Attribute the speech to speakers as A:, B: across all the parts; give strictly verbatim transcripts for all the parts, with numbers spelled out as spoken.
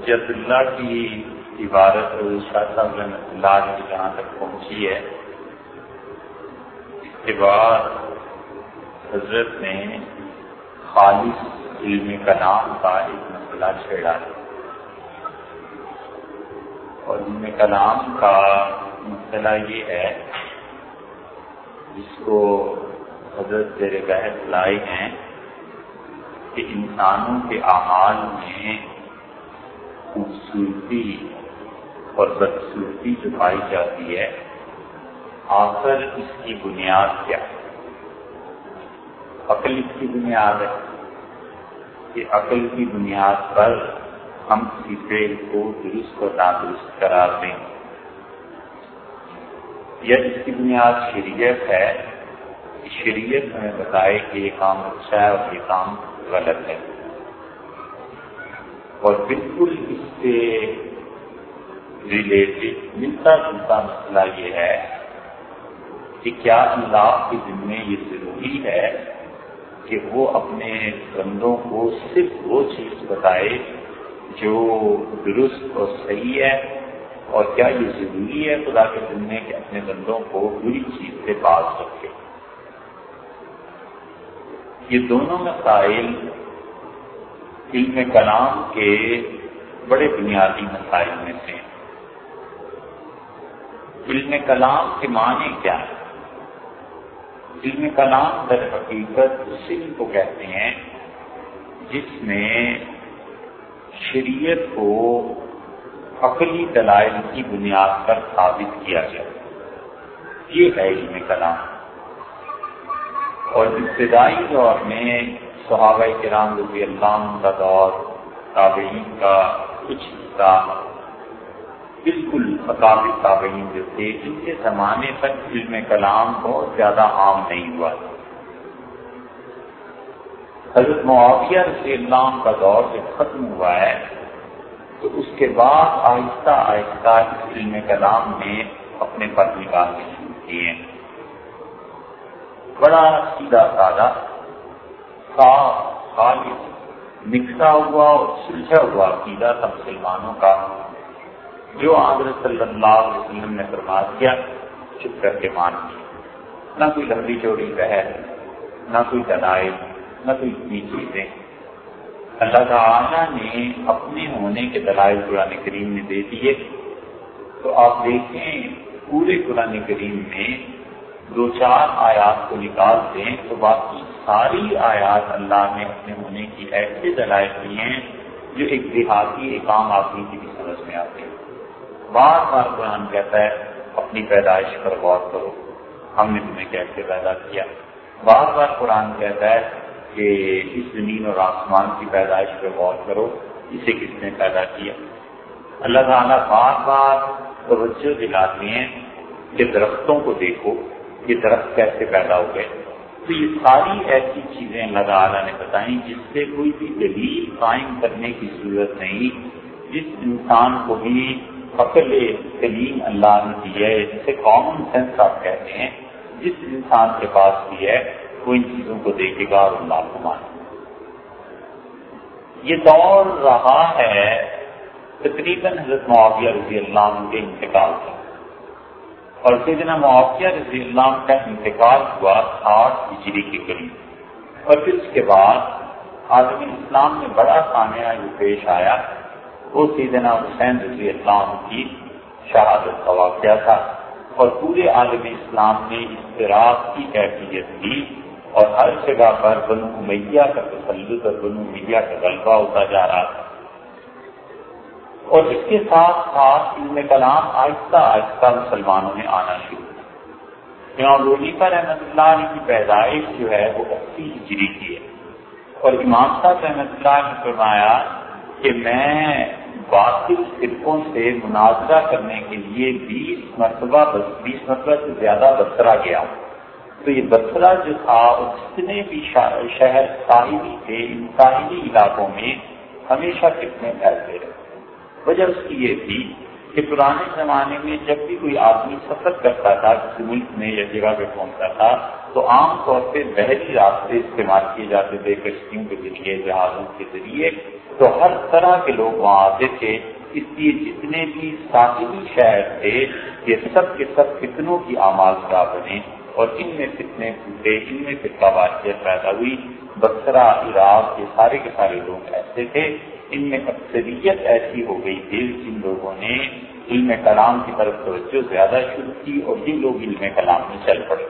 A: حجت اللہ کی عبارت شاہ صاحب رحمۃ اللہ کی جہاں تک پہنچی ہے، اس کے بعد حضرت نے خالص علم کلام کا ایک مسئلہ چھیڑا ہے، اور علم کلام کا مسئلہ یہ ہے جس کو حضرت زیر بحث لائے ہیں کہ انسانوں کے اعمال میں خوبصورتی اور بدصورتی جو پائی جاتی ہے، آخر اس کی بنیاد کیا ہے؟ عقل اس کی بنیاد ہے کہ عقل کی بنیاد پر ہم کسی فعل کو درست اور نادرست قرار دیں، یا اس کی بنیاد شریعت ہے کہ شریعت ہمیں بتائے کہ یہ کام اچھا ہے اور یہ کام غلط ہے۔ اور بالکل اس سے ریلیٹڈ ملتا جلتا مسئلہ یہ ہے کہ کیا اللہ کے ذمے یہ ضروری ہے کہ وہ اپنے بندوں کو صرف وہ چیز بتائے جو درست اور صحیح ہے، اور کیا یہ ضروری ہے خدا کے ذمے کہ اپنے بندوں کو بری چیز سے باز رکھے؟ یہ دونوں مسائل علم کلام کے بڑے بنیادی مسائل میں سے ہیں۔ علم کلام کے معنی کیا ہے؟ علم کلام در حقیقت اس علم کو کہتے ہیں جس میں شریعت کو عقلی دلائل کی بنیاد پر ثابت کیا جائے، یہ ہے علم کلام۔ اور ابتدائی دور میں صحابہ کرام رضی اللہ عنہ کا دور، تابعین کا کچھ حصہ، بالکل اکابر تابعین جو تھے، ان کے زمانے تک علم کلام بہت زیادہ عام نہیں ہوا تھا۔ حضرت معاویہ رضی اللہ عنہ کا دور جب ختم ہوا ہے تو اس کے بعد آہستہ آہستہ اس علم کلام نے اپنے پر نکالنے شروع کیے ہیں۔ بڑا سیدھا سادہ، صاف، خالص، نکھتا ہوا اور سلجھا ہوا عقیدہ تھا مسلمانوں کا، جو حضرت صلی اللہ علیہ وسلم نے فرما دیا چپ کر کے مان لیا، نہ کوئی لمبی چوڑی بحث، نہ کوئی دلائل، نہ کوئی اتنی چیزیں۔ اللہ تعالیٰ نے اپنے ہونے کے دلائل قرآن کریم میں دے دیے، تو آپ دیکھیں پورے قرآن کریم میں دو چار آیات کو نکال دیں تو باقی ساری آیات اللہ نے اپنے ہونے کی ایسے دلائل دیے ہیں جو ایک دیہاتی ایک عام آدمی کی بھی سمجھ میں آتے ہیں۔ بار بار قرآن کہتا ہے اپنی پیدائش پر غور کرو، ہم نے تمہیں کیسے پیدا کیا۔ بار بار قرآن کہتا ہے کہ اس زمین اور آسمان کی پیدائش پر غور کرو، اسے کس نے پیدا کیا۔ اللہ تعالیٰ بار بار توجہ دلاتے ہیں کہ درختوں کو دیکھو، یہ درخت کیسے پیدا ہو گئے۔ تو یہ ساری ایسی چیزیں اللہ تعالیٰ نے بتائیں جس سے کوئی بھی دلیل قائم کرنے کی ضرورت نہیں، جس انسان کو بھی عقل سلیم اللہ نے دی ہے، جسے کامن سینس آپ کہتے ہیں، جس انسان کے پاس بھی ہے وہ ان چیزوں کو دیکھے گا اور اللہ کو مانے۔ یہ دور رہا ہے تقریباً حضرت معاویہ رضی اللہ عنہ کے انتقال کا، اور سیدنا معاویہ رضی اللہ عنہ کا انتقال ہوا آٹھ ہجری کے قریب، اور پھر اس کے بعد عالم اسلام میں بڑا سانحہ جو پیش آیا وہ سیدنا حسین رضی اللہ عنہ کی شہادت کا واقعہ تھا، اور پورے عالم اسلام میں اضطراب کی کیفیت تھی، اور ہر جگہ پر بنو امیہ کا تسلط اور بنو امیہ کا غلبہ ہوتا جا رہا تھا۔ اور اس کے ساتھ ساتھ علم کلام آہستہ آہستہ مسلمانوں میں آنا شروع ہوا۔ امام ابو حنیفہ رحمۃ اللہ علیہ کی پیدائش جو ہے وہ اسی ہجری کی ہے، اور امام صاحب رحمۃ اللہ نے فرمایا کہ میں باطل فرقوں سے مناظرہ کرنے کے لیے بیس مرتبہ بیس مرتبہ سے زیادہ بصرہ گیا ہوں۔ تو یہ بصرہ جو تھا اور جتنے بھی شہر ساحلی تھے، ان ساحلی علاقوں میں ہمیشہ فتنے پھیلتے رہے۔ وجہ اس کی یہ تھی کہ پرانے زمانے میں جب بھی کوئی آدمی سفر کرتا تھا کسی ملک میں یا جگہ پہ پہنچتا تھا تو عام طور پہ بحری راستے استعمال کیے جاتے تھے، کشتیوں کے ذریعے، جہازوں کے ذریعے، تو ہر طرح کے لوگ وہاں آتے تھے۔ اس لیے جتنے بھی ساحلی شہر تھے یہ سب کے سب فتنوں کی آماجگاہ بنے اور ان میں فتنے پھوٹے، ان میں فرقہ واریت پیدا ہوئی۔ بصرہ، عراق، یہ سارے کے سارے لوگ ایسے تھے، ان میں اکثریت ایسی ہو گئی تھی جن لوگوں نے علم کلام کی طرف توجہ زیادہ شروع کی اور جن لوگ علم کلام میں چل پڑے۔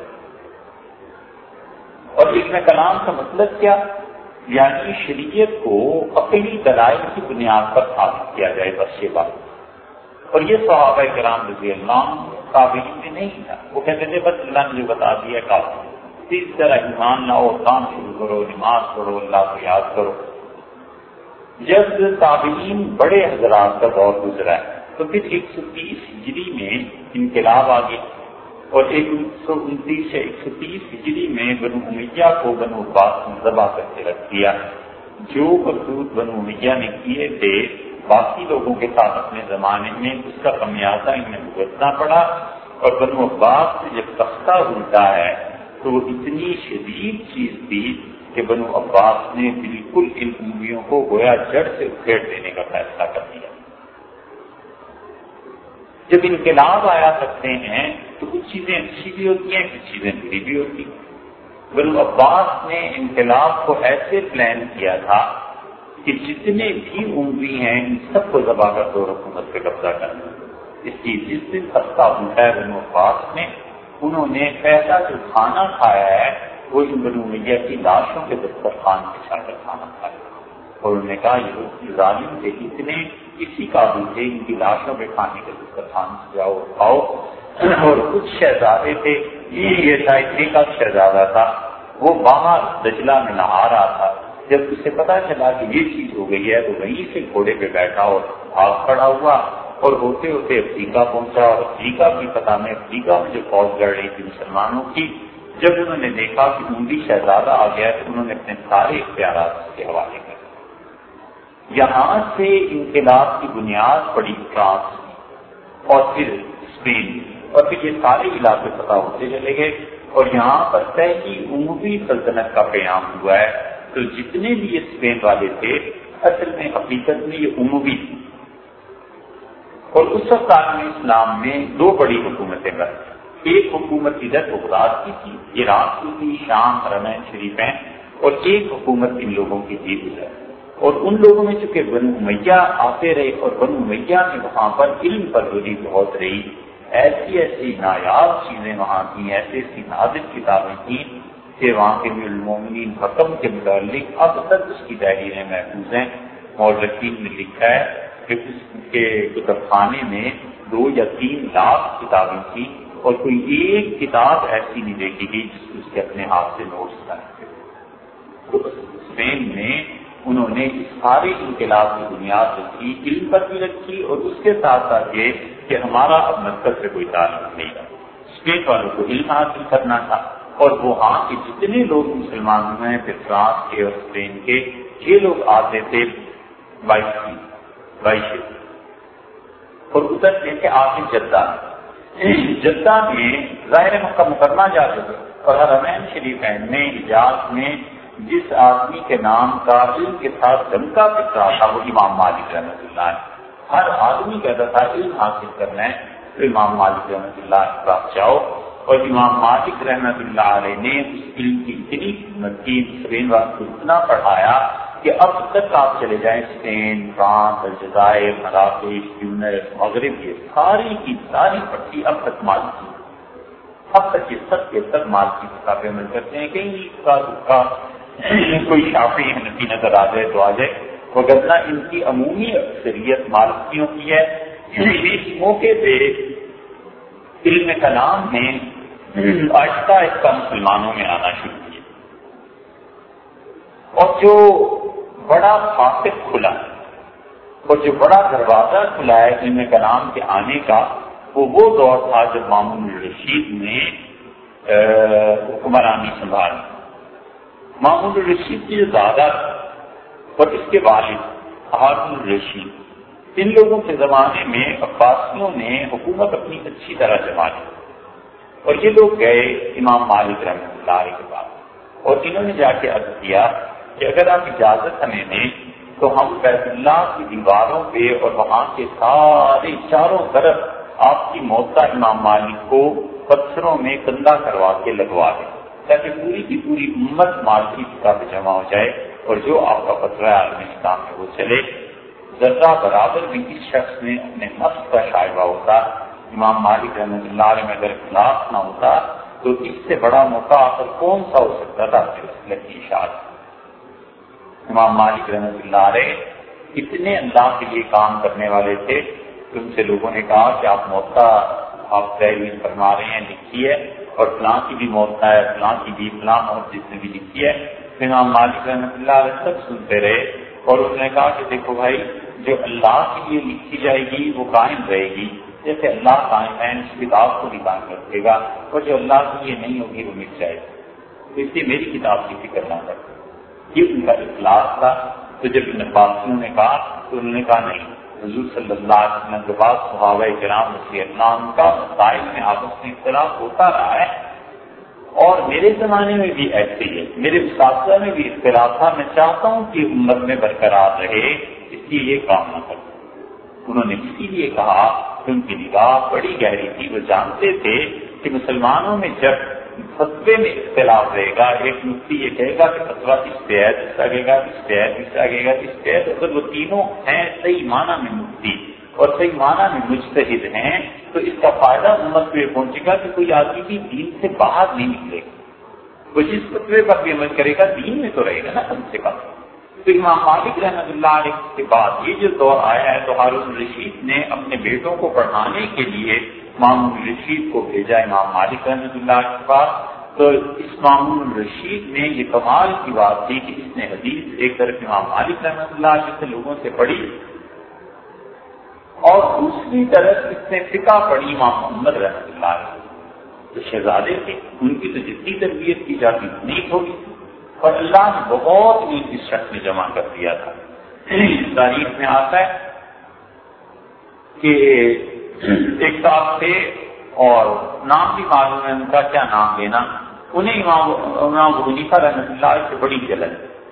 A: اور علم کلام کا مطلب کیا؟ یعنی شریعت کو عقلی دلائل کی بنیاد پر ثابت کیا جائے، بس یہ بات۔ اور یہ صحابہ کرام رضی اللہ عنہ تابعین میں نہیں تھا، وہ کہتے تھے بس اللہ نے جو بتا دیا کافی، اس طرح ایمان لاؤ، کام شروع کرو، نماز پڑھو، اللہ کو یاد کرو۔ جب تابعین بڑے حضرات کا دور گزرا ہے تو پھر ایک سو تیس ہجری میں انقلاب آ گیا اور ایک سو انتیس سے ایک سو تیس ہجری میں بنو امیہ کو بنو عباس نے ذبح کر کے رکھ دیا۔ جو کرتوت بنو امیہ نے کیے تھے باقی لوگوں کے ساتھ اپنے زمانے میں، اس کا خمیازہ انہیں بھگتنا پڑا، اور بنو عباس سے جب تختہ الٹا ہے تو وہ اتنی شدید چیز تھی کہ بنو عباس نے بالکل ان امویوں کو گویا جڑ سے اکھیڑ دینے کا فیصلہ کر دیا۔ جب انقلاب آیا کرتے ہیں تو کچھ چیزیں اچھی بھی ہوتی ہیں، کچھ چیزیں بری بھی ہوتی ہیں۔ بنو عباس نے انقلاب کو ایسے پلان کیا تھا کہ جتنے بھی اموی ہیں ان سب کو ذبح کر دو، حکومت پہ قبضہ کرنا۔ اس کی جس دن خستہ اٹھا ہے بنو عباس نے، انہوں نے پہلا جو کھانا کھایا ہے وہ ان بنو امیہ کی لاشوں کے دسترخوان بچھا کر کھانا کھایا، اور انہوں نے کہا یہ ظالم تھے، اتنے اسی قابل تھے ان کی لاشوں پہ کھانے کے دسترخوان سے جاؤ کھاؤ۔ اور کچھ شہزادے تھے، یہ اتنے کا شہزادہ تھا، وہ باہر دجلہ میں نہا رہا تھا، جب اسے پتا چلا کہ یہ چیز ہو گئی ہے تو وہیں سے گھوڑے پہ بیٹھا اور بھاگ کھڑا ہوا اور ہوتے ہوتے افریقہ پہنچا، اور افریقہ کی پتہ میں افریقہ میں جو فوج لڑ رہی تھی مسلمانوں کی، جب انہوں نے دیکھا کہ عموی شہزادہ آ گیا تو انہوں نے اپنے سارے اختیارات اس کے حوالے کر دیے۔ یہاں سے انقلاب کی بنیاد پڑی فرانس اور پھر اسپین، اور پھر یہ سارے علاقے فتح ہوتے چلے گئے، اور یہاں پر پہلی عموی سلطنت کا قیام ہوا ہے۔ تو جتنے بھی یہ اسپین والے تھے اصل میں حقیقت میں یہ عموی تھی، اور اس وقت عالم اسلام میں دو بڑی حکومتیں بنی۔ ایک حکومت ادھر بغداد کی تھی، عراق کی تھی، شام، حرمین شریفین، اور ایک حکومت ان لوگوں کی تھی ادھر۔ اور ان لوگوں میں چونکہ بنو امیہ آتے رہے اور بنو امیہ نے وہاں پر علم پروری بہت رہی، ایسی ایسی نایاب چیزیں وہاں تھیں، ایسی ایسی نادر کتابیں تھیں کہ وہاں کے المومنین حکم کے متعلق اب تک اس کی تحریریں محفوظ ہیں۔ مورخین نے لکھا ہے کہ اس کے کتب خانے میں دو یا تین لاکھ کتابیں تھیں، اور کوئی ایک کتاب ایسی نہیں دیکھی گئی جس کو اس کے اپنے ہاتھ سے نوٹس کرنے تھے۔ تو اسپین میں انہوں نے اس سارے انقلاب کی بنیاد رکھی، علم پر بھی رکھی، اور اس کے ساتھ ساتھ یہ کہ ہمارا اب مذہب سے کوئی تعلق نہیں تھا، اسپین والوں کو علم حاصل کرنا تھا، اور وہاں کے جتنے لوگ مسلمان ہوئے ہیں پھر فرانس کے اور اسپین کے، یہ لوگ آتے تھے بائیس بائیس اور اترتے تھے آگے جدہ جدہ میں ظاہر مکہ مکرمہ جاتے تھے، اور حرمین شریفین میں حجاز میں جس آدمی کے نام کا علم کے ساتھ دمکا پک رہا تھا وہ امام مالک رحمۃ اللہ ہے۔ ہر آدمی کہتا تھا علم حاصل کرنا ہے تو امام مالک رحمۃ اللہ کے پاس جاؤ، اور امام مالک رحمۃ اللہ علیہ نے اس علم کی اتنی خدمت کی، اسپین والوں کو اتنا پڑھایا کہ اب تک آپ چلے جائیں اسپین، فرانس، الجزائر، مراکش، تیونس، مغرب، یہ ساری کی ساری پٹی اب تک مالک کی، اب تک یہ سب کے سب مالک کی کتاب پہ عمل کرتے ہیں۔ کہیں کا کا کوئی شافعی حنفی نظر آ جائے تو آ جائے، وگرنہ ان کی عمومی اکثریت مالکیوں کی ہے۔ اس موقع پہ علم کلام نے آہستہ آہستہ مسلمانوں میں آنا شروع کیا، اور جو بڑا فاتح کھلا اور جو بڑا دروازہ کھلا ہے علم کلام کے آنے کا، وہ وہ دور تھا جب مامون الرشید نے حکمرانی سنبھالی۔ مامون الرشید کی جو دادا اور اس کے والد ہارون الرشید، ان لوگوں کے زمانے میں عباسیوں نے حکومت اپنی اچھی طرح جما لی اور یہ لوگ گئے امام مالک رحمۃ اللہ علیہ کے پاس اور انہوں نے جا کے عرض کیا کہ اگر آپ اجازت ہمیں دیں تو ہم بیت اللہ کی دیواروں پہ اور وہاں کے سارے چاروں طرف آپ کی موتا امام مالک کو پتھروں میں کندہ کروا کے لگوا دیں تاکہ پوری کی پوری امت مالکی فقہ پہ جمع ہو جائے اور جو آپ کا فتویٰ عالم اسلام ہے وہ چلے۔ ذرہ برابر بھی اس شخص نے اپنے نفس کا شائبہ ہوتا، امام مالک رحمۃ اللہ علیہ میں اگر اخلاق نہ ہوتا تو اس سے بڑا موقع آخر کون سا ہو سکتا تھا اپنے کی اشاعت۔ امام مالک رحمۃ اللہ علیہ اتنے اللہ کے لیے کام کرنے والے تھے کہ ان سے لوگوں نے کہا کہ آپ موتا آپ تعلیم فرما رہے ہیں لکھی ہے اور فلاں کی بھی موتا ہے، فلاں کی بھی فلاں موت جس نے بھی لکھی ہے۔ امام مالک رحمۃ اللہ علیہ سب سنتے رہے اور انہوں نے کہا کہ دیکھو بھائی، جو اللہ کے لیے لکھی جائے گی وہ قائم رہے گی، جیسے اللہ قائم ہے اس کتاب کو بھی قائم رکھے گا، اور جو اللہ کے لیے نہیں ہوگی وہ مٹ جائے گی، تو اس لیے میری کتاب کی فکر نہ کرو۔ یہ ان کا اخلاص تھا۔ تو جب ان عباسیوں نے کہا تو انہوں نے کہا نہیں، حضور صلی اللہ علیہ وسلم کے بعد صحابہ کرام رضی اللہ عنہ کا مسائل میں آپس میں اختلاف ہوتا رہا ہے اور میرے زمانے میں بھی ایسے ہی ہے، میرے اساتذہ میں بھی اختلاف تھا، میں چاہتا ہوں کہ امت میں برقرار رہے، اس لیے یہ کام نہ کروں۔ انہوں نے اسی لیے کہا کہ ان کی نگاہ بڑی گہری تھی، وہ جانتے تھے کہ مسلمانوں میں جب فتوے میں اختلاف رہے گا، ایک مفتی یہ کہے گا کہ فتویٰ کس پہ ہے، کس آگے گا، کس پہ ہے، کس آگے گا، کس پہ ہے، اگر وہ تینوں ہیں صحیح معنی میں مفتی اور صحیح معنی میں مجتہد ہیں تو اس کا فائدہ امت کو یہ پہنچے گا کہ کوئی آدمی بھی دین سے باہر نہیں نکلے گا، وہ جس فتوے پر بھی عمل کرے گا دین میں تو رہے گا نا کم سے کم۔ تو امام مالک رحمۃ اللہ علیہ کے بعد یہ جو دور آیا ہے تو ہارون الرشید نے اپنے بیٹوں کو پڑھانے کے لیے مامون الرشید کو بھیجا امام مالک رحمۃ اللہ علیہ کے پاس۔ تو اس مامون الرشید نے یہ کمال کی بات تھی کہ اس نے حدیث ایک طرف امام مالک رحمۃ اللہ علیہ سے لوگوں سے پڑھی اور دوسری طرف اس نے فقہ پڑھی امام محمد رحمۃ اللہ علیہ، تو شہزادے تھے، ان کی تو جتنی تربیت کی جاتی اتنی ہوگی اور اللہ نے بہت ہی اس شخص میں جمع کر دیا تھا۔ تاریخ میں آتا ہے کہ ایک صاحب تھے اور نام بھی معلوم ہے ان کا، کیا نام لینا، انہیں امام امام ابو حنیفہ رحمۃ اللہ علیہ سے بڑی جلن۔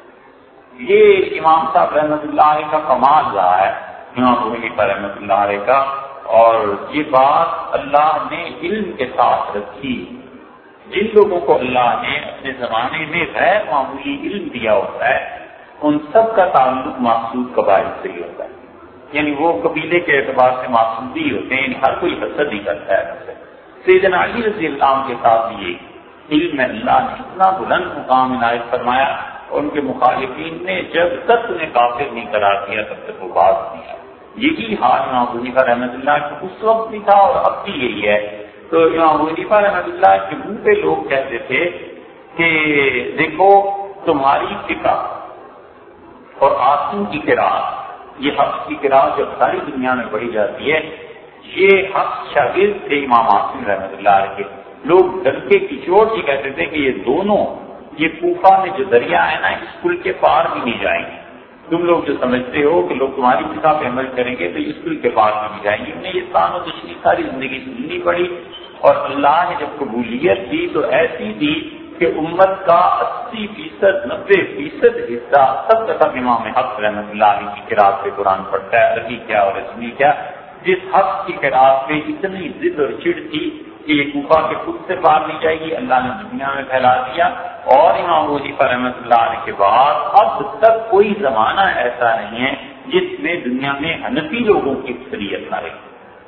A: یہ امام صاحب رحمۃ اللہ علیہ کا کمال رہا ہے، امام ابو حنیفہ رحمۃ اللہ علیہ کا، اور یہ بات اللہ نے علم کے ساتھ رکھی۔ جن لوگوں کو اللہ نے اپنے زمانے میں غیر معمولی علم دیا ہوتا ہے ان سب کا تعلق معصوم قبائل سے ہی ہوتا ہے، یعنی وہ قبیلے کے اعتبار سے معصوم بھی ہوتے ہیں، یعنی ہر کوئی حسد ہی کرتا ہے۔ سیدنا علی رضی اللہ عنہ کے ساتھ یہ علم میں اللہ نے اتنا بلند مقام عنایت فرمایا اور ان کے مخالفین نے جب تک انہیں کافر نہیں قرار دیا تب تک وہ باز نہیں آئے۔ یہی حال امام ابو حنیفہ رحمۃ اللہ کی اس وقت بھی تھا اور اب بھی یہی ہے۔ تو امام ابو حنیفہ رحمۃ اللہ کے منہ پہ لوگ کہتے تھے کہ دیکھو تمہاری فقہ اور عاصم کی قرأت، یہ حفظ کی قرأت جب ساری دنیا میں پڑھی جاتی ہے، یہ حفظ شاگرد تھے امام عاصم رحمۃ اللہ علیہ کے۔ لوگ ڈنکے کی چوٹ ہی کہتے تھے کہ یہ دونوں، یہ کوفہ میں جو دریا ہے نا اس پل کے پار بھی نہیں جائیں گے۔ تم لوگ جو سمجھتے ہو کہ لوگ تمہاری فقہ پہ عمل کریں گے تو اس پل کے پار بھی نہیں جائیں گے۔ انہیں یہ تان و تشریح ساری زندگی سننی پڑی اور اللہ نے جب قبولیت دی تو ایسی دی کہ امت کا اسی فیصد نبے فیصد حصہ سب کا سب امام حفظ رحمۃ اللہ علیہ کی قرأت پہ قرآن پڑھتا ہے، عربی کیا اور رسمی کیا۔ جس حفظ کی قرأت پہ اتنی ضد اور چڑ تھی کہ یہ کوفہ کے خود سے پار نہیں جائے گی، اللہ نے دنیا میں پھیلا دیا۔ اور امام ابو حنیفہ رحمۃ اللہ علیہ کے بعد اب تک کوئی زمانہ ایسا نہیں ہے جس میں دنیا میں حنفی لوگوں کی اکثریت نہ رہی۔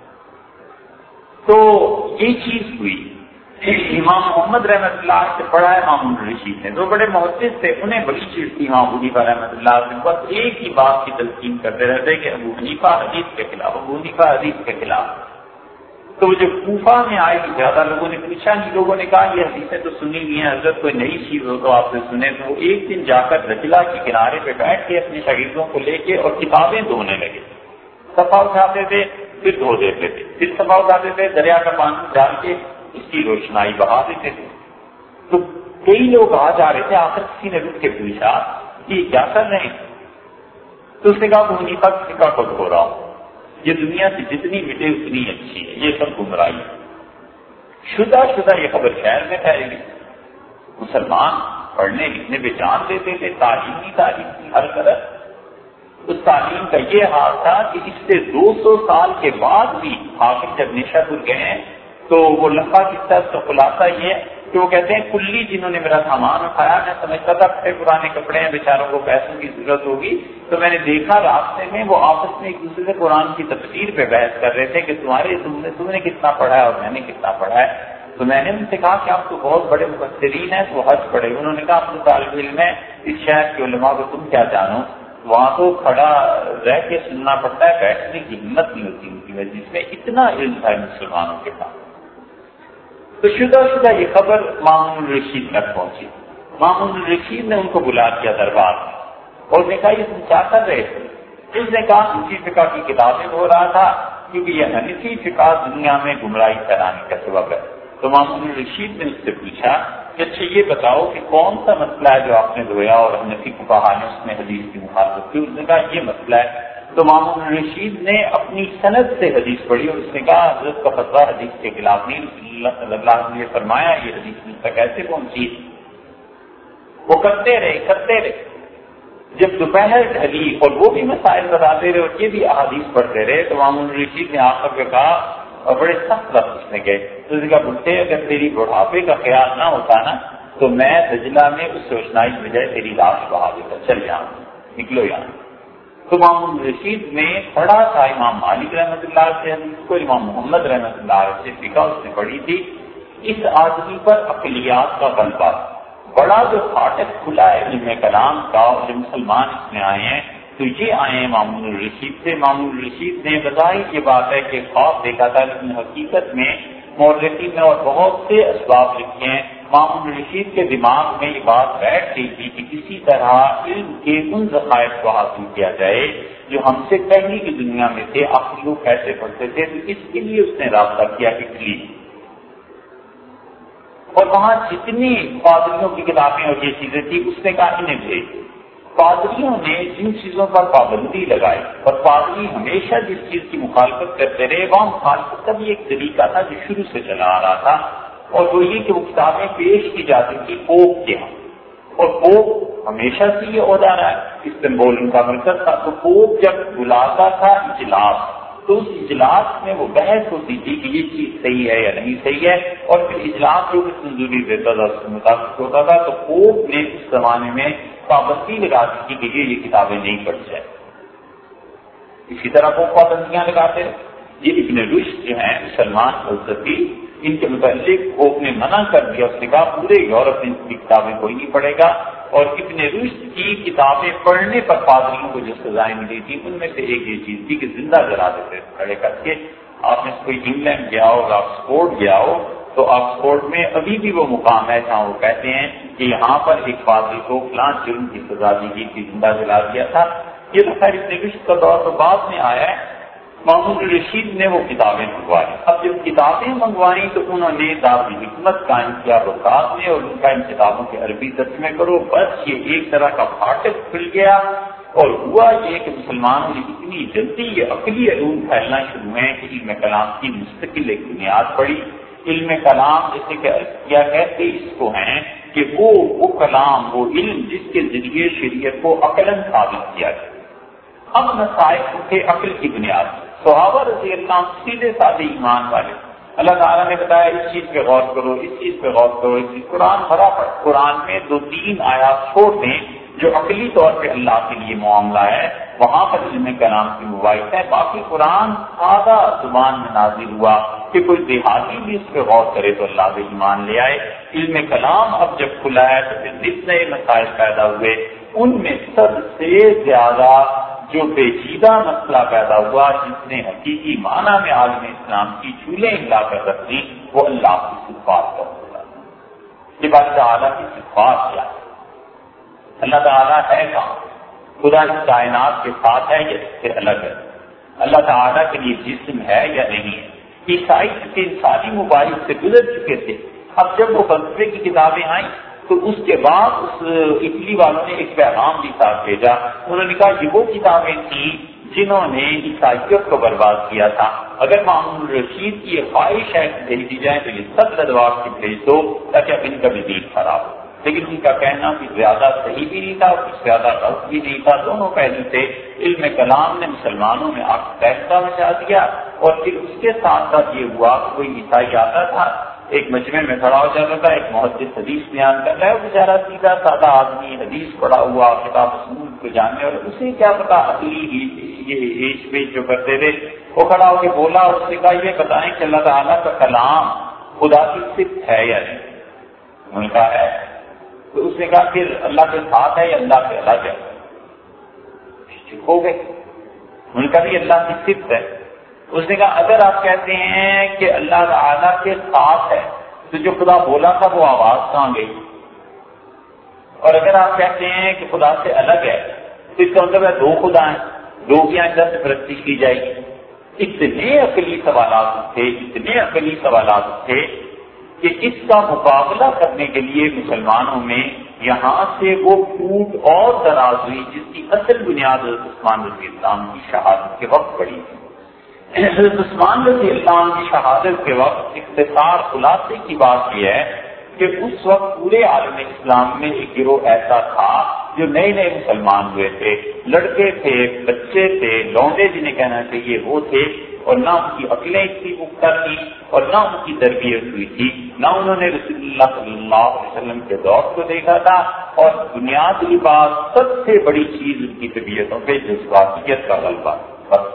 A: تو یہ چیز ہوئی۔ امام محمد رحمۃ اللہ سے پڑھا ہے امام الرشید نے، جو بڑے محدث تھے، انہیں بڑی چیز تھی امام ابو حنیفہ رحمۃ اللہ سے، بس ایک ہی بات کی تلقین کرتے رہتے کہ ابو حنیفہ حدیث کے خلاف، ابو حنیفہ حدیث کے خلاف۔ تو جب کوفہ میں آئے تو زیادہ لوگوں نے پوچھا، نہیں لوگوں نے کہا یہ حدیثیں تو سنی ہوئی ہیں، حضرت کوئی نئی چیز ہو تو آپ سے سنیں۔ تو وہ ایک دن جا کر رجلا کے کنارے پہ بیٹھ کے اپنے شاگردوں کو لے کے اور کتابیں دھونے لگے، صفحہ اٹھاتے تھے پھر دھو دیتے تھے، پھر صفحہ اٹھاتے تھے دریا کا پانی ڈال کے اس کی روشنائی بہا دیتے تھے۔ تو کئی لوگ آ جا رہے تھے، آخر کسی نے رک کے پوچھا کہ کیا کر رہے ہیں؟ تو اس نے کہا ابو حنیفہ کی فقہ کو دھو رہا ہوں۔ یہ دنیا سے جتنی مٹے اتنی اچھی ہے، یہ سب گمراہی ہے۔ شدہ شدہ یہ خبر شہر میں پھیلے گی، مسلمان پڑھنے لکھنے پہ جان دیتے تھے، تعلیم ہی تعلیم کی ہر طرح۔ اس تعلیم کا یہ حال تھا کہ اس سے دو سو سال کے بعد بھی حاکم جب نیشا پور گئے ہیں تو وہ لمبا قصہ اس کا خلاصہ یہ ہے کہ وہ کہتے ہیں کلی جنہوں نے میرا سامان اٹھایا، میں سمجھتا تھا پھر پرانے کپڑے ہیں، بیچاروں کو پیسوں کی ضرورت ہوگی، تو میں نے دیکھا راستے میں وہ آپس میں ایک دوسرے سے قرآن کی تفسیر پہ بحث کر رہے تھے کہ تمہارے تم نے تم نے کتنا پڑھا ہے اور میں نے کتنا پڑھا ہے۔ تو میں نے ان سے کہا کہ آپ تو بہت بڑے مفسرین ہیں، تو حج پڑھے۔ انہوں نے کہا آپ تو طالب علم ہے، اس شہر کے علماء کو تم کیا جانو، وہاں تو کھڑا رہ کے سننا پڑتا ہے، بیٹھنے کی ہمت نہیں ہوتی ان کی وجہ سے، اتنا علم تھا مسلمانوں کے پاس۔ تو شدہ شدہ یہ خبر مامون الرشید تک پہنچی۔ مامون الرشید نے ان کو بلا دیا دربار میں اور نے کہا یہ تم کیا کر رہے تھے؟ اس نے کہا حنفی فقہ کی کتابیں ہو رہا تھا، کیونکہ یہ حنفی فقہ دنیا میں گمراہی پھیلانے کا سبب ہے۔ تو مامون الرشید نے اس سے پوچھا کہ اچھا یہ بتاؤ کہ کون سا مسئلہ ہے جو آپ نے دھویا اور حنفی فقہا نے اس میں حدیث کی مخالفت کی؟ اس نے کہا یہ مسئلہ ہے۔ تو مامون الرشید نے اپنی سند سے حدیث پڑھی اور اس نے کہا حضرت کا فتویٰ حدیث کے خلاف نہیں، اللہ صلی اللہ علیہ وسلم نے فرمایا، یہ حدیث مجھ تک کیسے پہنچی؟ وہ کرتے رہے کرتے رہے جب دوپہر ڈھلی اور وہ بھی مسائل بتاتے رہے اور یہ بھی احادیث پڑھتے رہے تو مامون الرشید نے آخر پہ کہا اور بڑے سخت لفظ اس نے گئے، تو اس نے کہا بھٹے اگر تیری بڑھاپے کا خیال نہ ہوتا نا تو میں دجلہ میں اس روشنائی کی بجائے تیری لاش بہا دیتا، چل یہاں نکلو یہاں۔ تو مامون الرشید نے پڑھا تھا امام مالک رحمۃ اللہ سے حدیث کو، امام محمد رحمۃ اللہ سے فقہ اس نے پڑھی تھی۔ اس آدمی پر عقلیات کا غلبہ، بڑا جو فاٹک کھلا ہے علم کلام کا، اور جو مسلمان اس میں آئے ہیں تو یہ آئے ہیں مامون الرشید سے۔ مامون الرشید نے بتائی یہ بات ہے کہ خواب دیکھا تھا، لیکن حقیقت میں مورخین نے اور بہت سے اسباب لکھے ہیں، مامون الرشید کے دماغ میں یہ بات بیٹھ گئی تھی کہ کسی طرح علم کے ان ذخائر کو حاصل کیا جائے جو ہم سے پہلے کی دنیا میں تھے، آخر لوگ کیسے پڑھتے تھے، تو اس کے لیے اس نے رابطہ کیا اٹلی، اور وہاں جتنی پادریوں کی کتابیں اور یہ چیزیں تھیں اس نے کہا انہیں بھیج۔ پادریوں نے جن چیزوں پر پابندی لگائی، اور پادری ہمیشہ جس چیز کی مخالفت کرتے رہے، وہاں مخالفت کا بھی ایک طریقہ تھا جو شروع سے چلا آ رہا تھا، اور وہ یہ کہ وہ کتابیں پیش کی جاتی تھی پوپ کے ہاں، اور پوپ ہمیشہ سے یہ عہدہ رہا ہے، استنبول ان کا مرکز تھا، تو پوپ جب بلاتا تھا اجلاس تو اس اجلاس میں وہ بحث ہوتی تھی کہ یہ چیز صحیح ہے یا نہیں صحیح ہے، اور پھر اجلاس جو کچھ منظوری دیتا تھا اس کے مطابق ہوتا تھا۔ تو پوپ نے اس زمانے میں پابندی لگا دی تھی کہ یہ یہ کتابیں نہیں پڑھ جائیں، اسی طرح وہ پابندیاں لگاتے ہیں۔ یہ ابن رشد جو ہیں سلمان فلسفی، ان کے متعلق پوپ نے منع کر دیا، اس نے کہا پورے یورپ میں ان کی کتابیں کوئی نہیں پڑھے گا، اور ابن رشد کی کتابیں پڑھنے پر پادریوں کو جو سزائیں ملی تھی ان میں سے ایک یہ چیز تھی کہ زندہ جلا دیتے کھڑے کر کے۔ آپ نے کوئی انگلینڈ گیا ہو، آکسفورڈ گیا ہو، تو آکسفورڈ میں ابھی بھی وہ مقام ہے جہاں وہ کہتے ہیں کہ یہاں پر ایک پادری کو فلاں جرم کی سزا دی گئی تھی، زندہ جلا دیا تھا۔ یہ تو خیر ابن رشد کا دور تو بعد میں آیا ہے۔ مامون الرشید نے وہ کتابیں منگوائی، اب جب کتابیں منگوائیں تو انہوں نے دارالحکمت قائم کیا بغداد میں، اور ان کا ان کتابوں کے عربی ترجمے کرو، بس یہ ایک طرح کا پھاٹک کھل گیا، اور ہوا یہ کہ مسلمانوں نے اتنی جلدی یہ عقلی علوم پھیلنا شروع ہوئے کہ علم کلام کی مستقل ایک بنیاد پڑی۔ علم کلام جیسے کہ کیا کہتے اس کو ہیں کہ وہ وہ کلام وہ علم جس کے ذریعے شریعت کو عقلاً ثابت کیا جائے۔ اب مسائل تھے عقل کی بنیاد، صحابہ رضی اللہ عنہ سیدھے سادے ایمان والے، اللہ تعالیٰ نے بتایا اس چیز پہ غور کرو، اس چیز پہ غور کرو، اس چیز قرآن بھرا پڑ، قرآن میں دو تین آیات چھوڑ دیں جو عقلی طور پہ اللہ کے لیے معاملہ ہے، وہاں پر علم کلام کی مباحث ہے، باقی قرآن سادہ زبان میں نازل ہوا کہ کوئی دیہاتی بھی اس پہ غور کرے تو اللہ کے ایمان لے آئے۔ علم کلام اب جب کھلا ہے تو پھر جتنے مسائل پیدا ہوئے ان میں سب سے زیادہ جو پیچیدہ مسئلہ پیدا ہوا جس نے حقیقی معنی میں عالم اسلام کی چولیں ہلا کر رکھ دی، وہ اللہ کی صفات کا ہوگا کہ بات تعالیٰ کی صفات کیا ہے، اللہ تعالیٰ ہے کہاں، خدا اس کائنات کے ساتھ ہے یا اس سے الگ ہے، اللہ تعالیٰ کے لیے جسم ہے یا نہیں ہے۔ عیسائی کے انسانی مباحث سے گزر چکے تھے، اب جب وہ فلسفے کی کتابیں آئیں تو اس کے بعد اس اٹلی والوں نے ایک پیغام بھی ساتھ بھیجا. انہوں نے کہا یہ وہ کتابیں تھیں جنہوں نے عیسائیت کو برباد کیا تھا. اگر مامون الرشید کی یہ خواہش ہے کہ بھیج دی جائے تو یہ سب لدوا کے بھیج دو تاکہ اب ان کا بھی دین خراب ہو. لیکن ان کا کہنا بھی زیادہ صحیح بھی نہیں تھا اور کچھ زیادہ غلط بھی نہیں تھا. دونوں پہلو تھے. علم کلام نے مسلمانوں میں آپ فیصلہ مچا دیا اور پھر اس کے ساتھ ساتھ یہ ہوا کہ کوئی عیسائی آتا تھا ایک مجمع میں کھڑا ہو جاتا تھا, ایک محدث حدیث بیان کر رہا ہے, بیچارہ سیدھا سادہ آدمی حدیث پڑھا ہوا کتاب اصول کو جاننے اور اسے کیا پتا عقلی یہ ایج پیج جو کرتے تھے, وہ کھڑا ہو کے بولا اور اس نے کہا یہ بتائیں کہ اللہ تعالیٰ کا کلام خدا کی صفت ہے یا نہیں. انہوں نے کہا ہے. تو اس نے کہا پھر اللہ کے ساتھ ہے یا اللہ سے الگ ہے. چپ ہو گئے. انہوں نے کہا یہ اللہ کی صفت ہے. اس نے کہا اگر آپ کہتے ہیں کہ اللہ تعالیٰ کے ساتھ ہے تو جو خدا بولا تھا وہ آواز کہاں گئی؟ اور اگر آپ کہتے ہیں کہ خدا سے الگ ہے تو اس کا مطلب ہے دو خدا ہیں, دو کی آئندہ سے پرستی کی جائے گی. اتنے عقلی سوالات تھے, اتنے عقلی سوالات تھے کہ اس کا مقابلہ کرنے کے لیے مسلمانوں میں یہاں سے وہ پھوٹ اور دراز ہوئی جس کی اصل بنیاد حضرت عثمان رضی اللہ عنہ کی شہادت کے وقت پڑی تھی. حضرت عثمان رضی اللہ عنہ کی شہادت کے وقت اختصار خلاصے کی بات یہ ہے کہ اس وقت پورے عالم اسلام میں ایک گروہ ایسا تھا جو نئے نئے مسلمان ہوئے تھے, لڑکے تھے, بچے تھے, لونڈے جنہیں کہنا چاہیے وہ تھے, اور نہ ان کی عقلیں اتنی پختہ تھی اور نہ ان کی تربیت ہوئی تھی, نہ انہوں نے رسول اللہ صلی اللہ علیہ وسلم کے دور کو دیکھا تھا, اور بنیادی بات سب سے بڑی چیز ان کی طبیعتوں پہ جذباتیت کا غلبہ. بس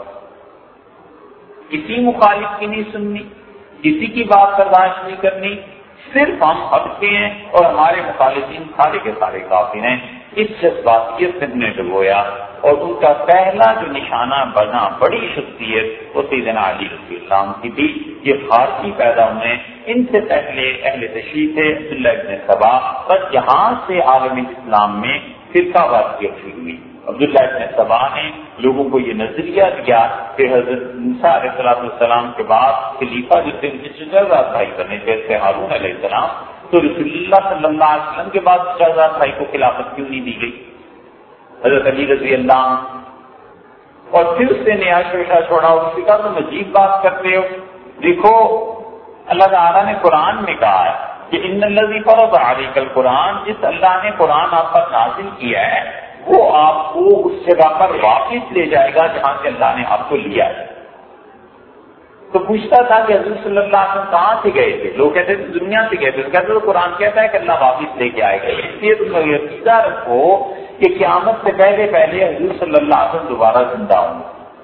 A: کسی مخالف کی نہیں سننی, کسی کی بات برداشت نہیں کرنی, صرف ہم حق کے ہیں اور ہمارے مخالفین سارے کے سارے کافر ہیں. اس جذباتیت سے انہیں ڈبویا اور ان کا پہلا جو نشانہ بنا بڑی شخصیت وہ سیدنا علی رضی اللہ عنہ کی تھی. یہ فارسی پیدا ہوئے, ان سے پہلے اہل تشیع تھے عبداللہ ابن سبا. بس یہاں سے عالم اسلام میں فرقہ واریت شروع ہوئی. عبداللہ ابن سبا نے لوگوں کو یہ نظریہ دیا کہ حضرت موسیٰ علیہ السلام کے بعد خلیفہ جو تھے ان کی شجاعت بھائی کرنے تھے ہارون علیہ السلام, تو رسول اللہ صلی اللہ علیہ وسلم کے بعد شجاعت بھائی کو خلافت کیوں نہیں دی گئی حضرت علی رضی اللہ عنہ؟ اور پھر اس نے نیا شوشہ چھوڑا اور اس نے کہا تم عجیب بات کرتے ہو. دیکھو اللہ تعالیٰ نے قرآن میں کہا ہے کہ ان الذی فرض علیک القرآن, جس اللہ نے قرآن آپ پر نازل کیا ہے وہ آپ کو اس جگہ پر واپس لے جائے گا جہاں سے اللہ نے آپ کو لیا ہے. تو پوچھتا تھا کہ حضور صلی اللہ علیہ وسلم کہاں سے گئے تھے؟ لوگ کہتے تھے دنیا سے گئے تھے. کہتے تو قرآن کہتا ہے کہ اللہ واپس لے کے آئے گا. اس لیے تم یہ عقیدہ رکھو کہ قیامت سے پہلے پہلے حضور صلی اللہ علیہ وسلم دوبارہ زندہ ہوں.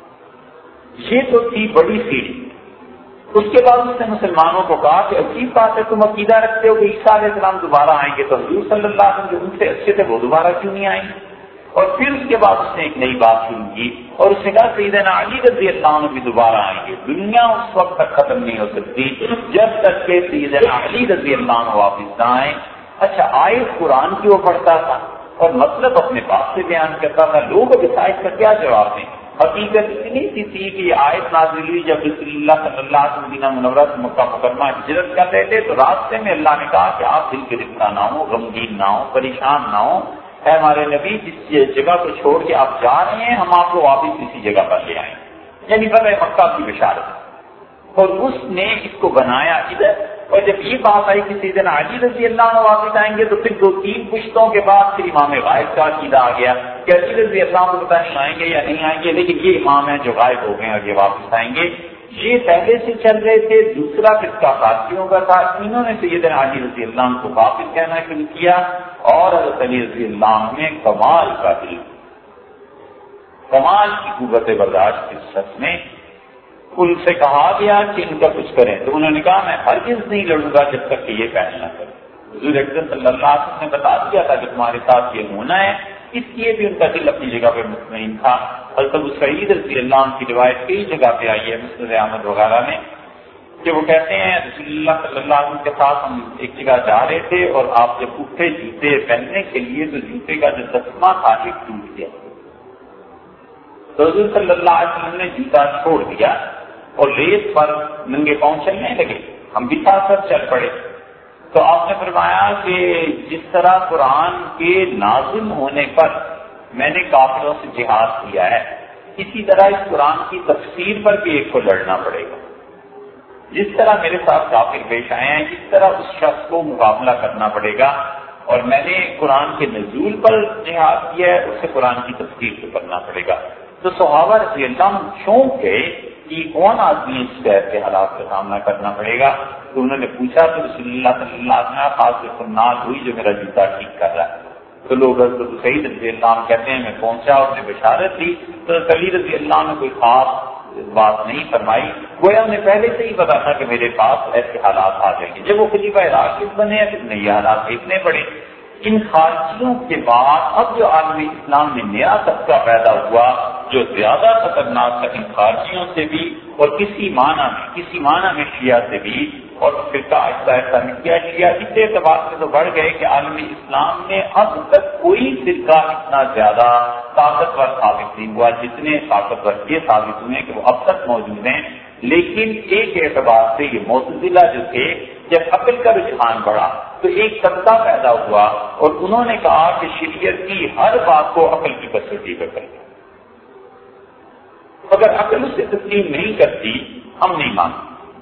A: یہ تو تھی بڑی سیڑھی. اس کے بعد اس نے مسلمانوں کو کہا کہ عجیب بات ہے, تم عقیدہ رکھتے ہو کہ عیسیٰ علیہ السلام دوبارہ آئیں گے, تو حضور صلی اللہ علیہ وسلم جو ان سے اچھے تھے وہ دوبارہ کیوں نہیں آئیں گے؟ اور پھر اس کے بعد اس نے ایک نئی بات شروع کی اور اس نے کہا سیدنا علی رضی اللہ عنہ بھی دوبارہ آئیں گے. دنیا اس وقت تک ختم نہیں ہو سکتی جب تک کہ سیدنا علی رضی اللہ عنہ واپس نہ آئیں. اچھا, آیت قرآن کی وہ پڑھتا تھا اور مطلب اپنے بات سے بیان کرتا تھا. لوگ اب اس آیت کا کیا جواب دیں؟ حقیقت اتنی سی تھی کہ یہ آیت نازل ہوئی جب رسول اللہ صلی اللہ علیہ وسلم مدینہ منورہ سے مکہ مکرمہ ہجرت کر رہے تھے, تو راستے میں اللہ نے کہا کہ آپ دل گرفتہ نہ ہو, غمگین نہ ہو, پریشان نہ ہو. اے ہمارے نبی, جس جگہ کو چھوڑ کے آپ جا رہے ہیں ہم آپ کو واپس اسی جگہ پر لے آئیں. یعنی فتح مکہ کی بشارت. اور اس نے اس کو بنایا ادھر. اور جب یہ بات آئی کہ سیدنا علی رضی اللہ عنہ واپس آئیں گے تو پھر دو تین پشتوں کے بعد پھر امام غائب کا عقیدہ آ گیا کہ علی رضی اللہ عنہ پتہ نہیں آئیں گے یا نہیں آئیں گے, لیکن یہ امام ہیں جو غائب ہو گئے اور یہ واپس آئیں گے. یہ پہلے سے چل رہے تھے. دوسرا فرقہ قادریوں کا تھا. انہوں نے سیدنا علی رضی اللہ عنہ کو واپس کہنا شروع کیا اور حضرت علی رضی اللہ عنہ میں کمال کا دل, کمال کی قوت برداشت اس شخص میں. ان سے کہا گیا کہ ان کا کچھ کریں, تو انہوں نے کہا میں ہرگز نہیں لڑوں گا جب تک کہ یہ فیصلہ نہ کرے. حضور اکرم صلی اللہ علیہ وسلم نے بتا دیا تھا کہ تمہارے ساتھ یہ ہونا ہے, اس لیے بھی ان کا دل اپنی جگہ پہ مطمئن تھا. حضرت ابو سعید رضی اللہ عنہ کی روایت کئی جگہ پہ آئی ہے مسند احمد وغیرہ میں کہ وہ کہتے ہیں رسول اللہ صلی اللہ علیہ وسلم کے ساتھ ہم ایک جگہ جا رہے تھے اور آپ جب اٹھے جوتے پہننے کے لیے تو جوتے کا جو تسمہ تھا ایک ٹوٹ گیا. تو حضور صلی اللہ علیہ وسلم نے جوتا چھوڑ دیا اور ریت پر ننگے پاؤں چلنے لگے. ہم بھی ساتھ ساتھ چل پڑے. تو آپ نے فرمایا کہ جس طرح قرآن کے نازل ہونے پر میں نے کافروں سے جہاد کیا ہے، اسی طرح اس قرآن کی تفسیر پر بھی ایک کو لڑنا پڑے گا۔ جس طرح میرے ساتھ کافر پیش آئے ہیں، اس طرح اس شخص کو مقابلہ کرنا پڑے گا، اور میں نے قرآن کے نزول پر جہاد کیا ہے، اسے قرآن کی تفسیر سے کرنا پڑے گا۔ تو صحابہ رضی اللہ عنہ چونک گئے کہ کون آدمی اس طرح کے حالات کا سامنا کرنا پڑے گا، تو انہوں نے پوچھا تو رسول اللہ صلی اللہ علیہ وسلم خاص سنات ہوئی جو میرا جوتا ٹھیک کر رہا ہے۔ تو لوگ حضرت سعید رضی اللہ عنہ کہتے ہیں میں پہنچا اور نے بشارت دی، تو علی رضی اللہ عنہ کوئی خاص بات نہیں فرمائی، گویا انہیں پہلے سے ہی پتا تھا کہ میرے پاس ایسے حالات آ جائیں گے۔ جب وہ خلیفہ راشد بنے ہیں تو یہ حالات دیکھنے پڑے۔ ان خارجیوں کے بعد اب جو عالم اسلام میں نیا طبقہ پیدا ہوا جو زیادہ خطرناک تھا ان خارجیوں سے بھی، اور کسی معنی میں کسی معنی میں شیعہ سے بھی، اور فرقہ آہستہ آہستہ کیا شیعہ اس اعتبار سے تو بڑھ گئے کہ عالم اسلام میں اب تک کوئی فرقہ اتنا زیادہ طاقتور ثابت نہیں ہوا جتنے طاقتور یہ ثابت ہوئے کہ وہ اب تک موجود ہیں۔ لیکن ایک اعتبار سے یہ معتزلہ جو تھے، جب عقل کا رجحان بڑھا تو ایک طبقہ پیدا ہوا اور انہوں نے کہا کہ شریعت کی ہر بات کو عقل کی کسوٹی پر کریں، اگر عقل اسے تسلیم نہیں کرتی ہم نہیں مانتے۔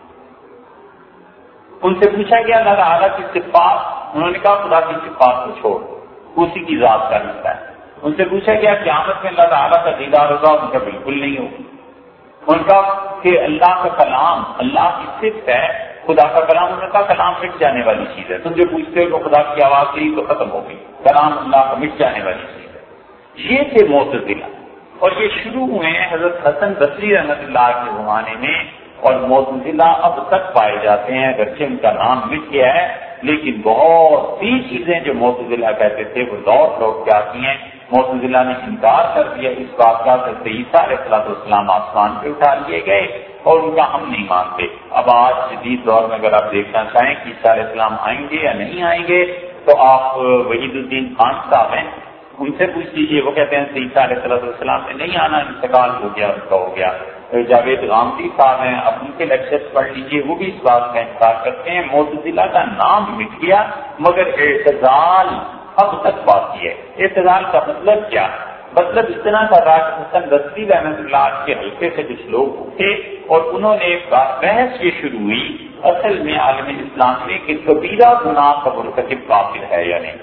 A: ان سے پوچھا گیا اللہ تعالیٰ کی صفات، انہوں نے کہا خدا کی صفات کو چھوڑ، اسی کی ذات کا حصہ ہے۔ ان سے پوچھا گیا قیامت میں اللہ تعالیٰ کا دیدار ہوگا، ان کا بالکل نہیں ہوگا۔ ان کا کہ اللہ کا کلام اللہ کی صفت ہے، خدا کا کلام، ان کا کلام مٹ جانے والی چیز ہے، تم جو پوچھتے ہو کہ خدا کی آواز گئی تو ختم ہو گئی، کلام اللہ کا مٹ جانے والی چیز ہے۔ یہ تھے معتزلہ، اور یہ شروع ہوئے ہیں حضرت حسن بصری رحمۃ اللہ کے زمانے میں، اور معتزلہ اب تک پائے جاتے ہیں، اگرچہ ان کا نام مٹ گیا ہے لیکن بہت سی چیزیں جو معتزلہ کہتے تھے وہ لوٹ لوٹ کے آتی ہیں۔ معتزلہ نے انکار کر دیا اس بات کا کہ عیسیٰ علیہ السلام آسمان پہ اٹھا لیے گئے، اور ان کا ہم نہیں مانتے۔ اب آج جدید دور میں اگر آپ دیکھنا چاہیں کہ عیسیٰ علیہ السلام آئیں گے یا نہیں آئیں گے تو آپ وحید الدین خان صاحب ہیں، ان سے پوچھ لیجیے، وہ کہتے ہیں عیسیٰ علیہ السلام نے نہیں آنا، انتقال ہو گیا، ان کا ہو گیا۔ جاوید غامدی صاحب ہیں، اب ان کے لیکچرز پڑھ لیجیے، وہ بھی اس بات کا انکار کرتے ہیں۔ معتزلہ کا نام مٹ گیا مگر اعتزال اب تک باقی ہے۔ اعتزال کا مطلب کیا؟ مطلب اس طرح کا راج حسن بصری رحمۃ اللہ کے حلقے سے کچھ لوگ اٹھے اور انہوں نے بحث یہ شروع ہوئی اصل میں عالم اسلام میں کہ کبیرہ گناہ کا مرتکب کافر ہے یا نہیں۔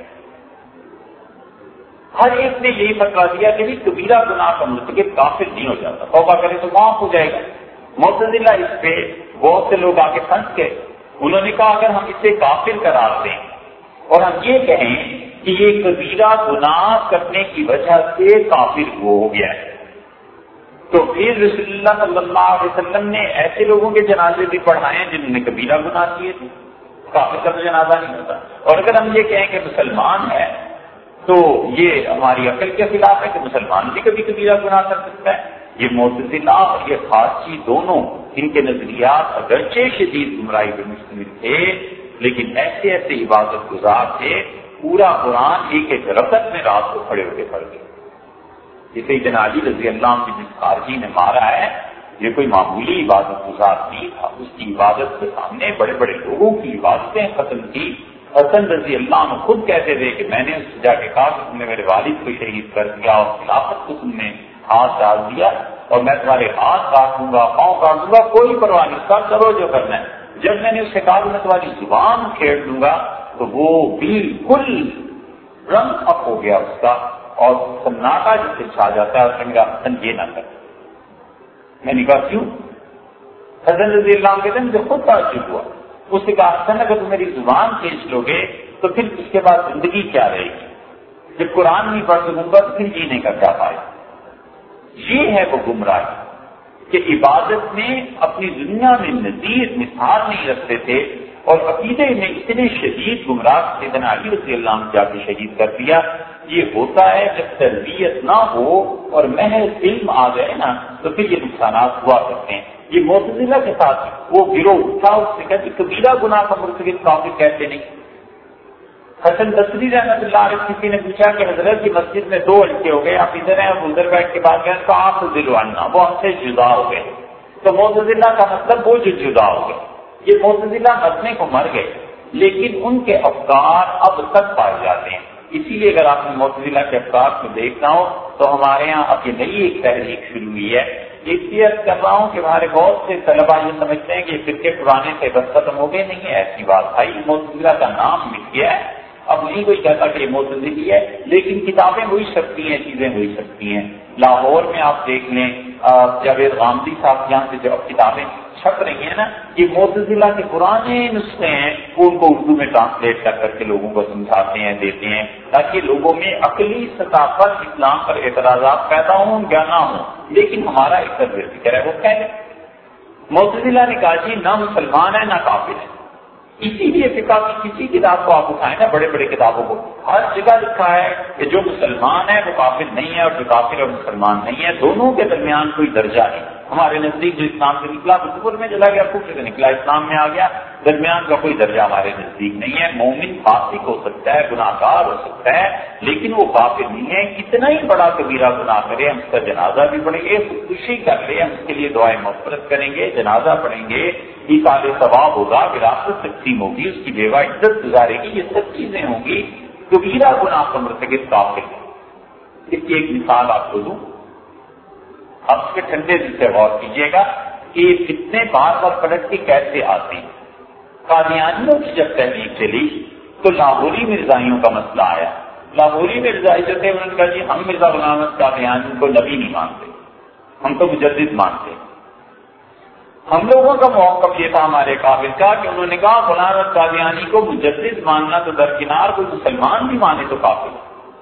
A: ہر ایک نے یہی فتویٰ دیا کہ بھی کبیرہ گناہ کا مرتکب کافر نہیں ہو جاتا، توبہ کرے تو معاف ہو جائے گا۔ معتزلہ اس پہ بہت سے لوگ آگے پھنس گئے، انہوں نے کہا اگر ہم اسے کافر قرار دیں اور ہم یہ کہیں کہ یہ کبیرہ گناہ کرنے کی وجہ سے کافر ہو گیا ہے تو پھر رسول اللہ صلی اللہ علیہ وسلم نے ایسے لوگوں کے جنازے بھی پڑھائے ہیں جنہوں نے کبیرہ گناہ کیے تھے، کافر کا تو جنازہ نہیں ہوتا۔ اور اگر ہم یہ کہیں کہ مسلمان ہے تو یہ ہماری عقل کے خلاف ہے کہ مسلمان بھی کبھی کبیرہ گناہ کر سکتا ہے۔ یہ معتزلہ اور یہ خارجی دونوں ان کے نظریات اگرچہ شدید گمراہی پر مشتمل تھے لیکن ایسے ایسے عبادت گزار تھے، پورا قرآن ایک ایک رکعت میں رات کو کھڑے ہو کے پڑھ گئے۔ جسے سیدنا علی رضی اللہ عنہ کی جس خارجی نے مارا ہے یہ کوئی معمولی عبادت گزار نہیں تھا، اس کی عبادت کے سامنے بڑے بڑے لوگوں کی عبادتیں ختم کی۔ حسن رضی اللہ عنہ خود کہتے تھے کہ میں نے اس سے جا کے کہا کہ تم نے میرے والد کو شہید کر دیا اور خلافت کو تم نے ہاتھ ڈال دیا اور میں تمہارے ہاتھ کاٹ دوں گا، پاؤں کاٹ دوں گا، کوئی پرواہ نہیں، سب کرو جو کرنا ہے۔ جب میں نے اس سے کہا کہ میں تمہاری زبان کھیڑ دوں گا تو وہ بالکل رنگ اپ ہو گیا اس کا، اور سناٹا جس سے چھا جاتا ہے، اس نے کہا حسن یہ نہ کر۔ میں نے کہا کیوں؟ حسن رضی اللہ عنہ کہتے ہیں مجھے خود تعجب ہوا۔ اس نے کہا حسن اگر تم میری زبان کھینچ لو گے تو پھر اس کے بعد زندگی کیا رہے گی؟ جب قرآن نہیں پڑھ سکوں گا تو پھر جینے کا کیا پائے؟ یہ ہے وہ گمراہی کہ عبادت میں اپنی دنیا میں نظیر مثال نہیں رکھتے تھے، اور عقیدے میں اتنے شدید گمراہ سیدنا علی رضی اللہ عنہ جا کے شہید کر دیا۔ یہ ہوتا ہے جب تربیت نہ ہو اور محض علم آ جائے نا تو پھر یہ نقصانات ہوا کرتے ہیں۔ یہ معتزلہ کے ساتھ وہ گروہ اٹھا، اس سے کہتے کبیرہ گناہ کا مرتکب کافر کہتے نہیں۔ حسن بصری رحمۃ اللہ علیہ کسی نے پوچھا کہ حضرت کی مسجد میں دو ہلکے ہو گئے، آپ ادھر ہیں اور ادھر بیٹھ کے بات کریں تو آپ دلوانا وہ ہم سے جدا ہو گئے، تو معتزلہ کا مطلب وہ جو جدا ہو گئے۔ یہ معتزلہ مرنے کو مر گئے لیکن ان کے افکار اب تک پائے جاتے ہیں. اسی لیے اگر آپ نے معتزلہ کے افکار کو دیکھنا ہو تو ہمارے یہاں اب یہ نئی ایک تحریک شروع ہوئی ہے. اس لیے کر رہا ہوں کہ ہمارے بہت سے طلبا یہ سمجھتے ہیں کہ یہ فرقے پرانے سے بس ختم ہو گئے. نہیں ہے ایسی بات بھائی, معتزلہ کا نام مٹ گیا ہے, اب نہیں کوئی کہتا کہ یہ معتزلی ہے, لیکن کتابیں وہی چھپتی ہیں, چیزیں وہی چھپتی ہیں. لاہور میں آپ دیکھ لیں جاوید غامدی صاحب یہاں سے جو اب کتابیں چھپ رہی ہیں نا, یہ معتزلہ کے پرانے نسخے ہیں, وہ ان کو اردو میں ٹرانسلیٹ کر کر کے لوگوں کو سمجھاتے ہیں, دیتے ہیں, تاکہ لوگوں میں عقلی سطح پر اسلام پر اعتراضات پیدا ہوں یا نہ ہوں, لیکن ہمارا ایک طرز ذکر ہے وہ کہہ لیں. معتزلہ نے کہا جی نہ مسلمان ہے نہ کافر ہے. اسی لیے فقہ کی کسی کتاب کو آپ اٹھائیں نا, بڑے بڑے کتابوں کو, ہر جگہ لکھا ہے کہ جو مسلمان ہے وہ کافر نہیں ہے, اور جو کافر اور مسلمان نہیں ہے دونوں کے درمیان کوئی درجہ نہیں. ہمارے نزدیک جو اسلام سے نکلا وہ کفر میں چلا گیا, کفر سے نکلا اسلام میں آ گیا, درمیان کا کوئی درجہ ہمارے نزدیک نہیں ہے. مومن فاسق ہو سکتا ہے, گناہ گار ہو سکتا ہے, لیکن وہ کافر نہیں ہے. کتنا ہی بڑا کبیرہ گناہ کرے, ہم اس کا جنازہ بھی پڑھیں گے, خودکشی کر لے ہم اس کے لیے دعائیں مغفرت کریں گے, جنازہ پڑھیں گے, ایصال ثواب ہوگا, وراثت تقسیم ہوگی, اس کی بیوہ عزت گزارے گی, یہ سب چیزیں ہوں گی. کبیرہ گناہ کا مرتکب کافر ہے. اس کی ایک مثال آپ کو دوں, اب اس کے ٹھنڈے دل سے غور کیجیے گا کہ یہ فتنے بار بار پلٹ کے کیسے آتے ہیں. قادیانیوں کی جب تحریک چلی تو لاہوری مرزائیوں کا مسئلہ آیا. لاہوری مرزائی جو تھے انہوں نے کہا جی ہم مرزا غلام احمد قادیانی کو نبی نہیں مانتے, ہم تو مجدد مانتے. ہم لوگوں کا موقف یہ تھا ہمارے قابل کا کہ انہوں نے کہا غلام احمد قادیانی کو مجدد ماننا تو درکنار, کوئی مسلمان بھی مانے تو کافر.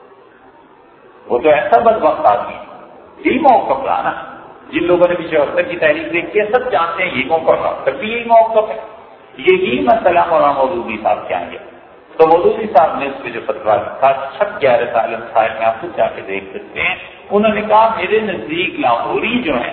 A: وہ تو ایسا بدبخت آدمی ہے. یہی موقف رہا نا, جن لوگوں نے بھی چوہتر کی تحریک دیکھی ہے سب جانتے ہیں یہ موقف رہا, تب بھی یہی موقف ہے. یہی مسئلہ مولانا مودودی صاحب کے آئیں گے تو مودودی صاحب نے اس پہ جو فتویٰ لکھا چھپ گیارہ سال صاحب میں آپ خود جا کے دیکھ سکتے ہیں. انہوں نے کہا میرے نزدیک لاہوری جو ہیں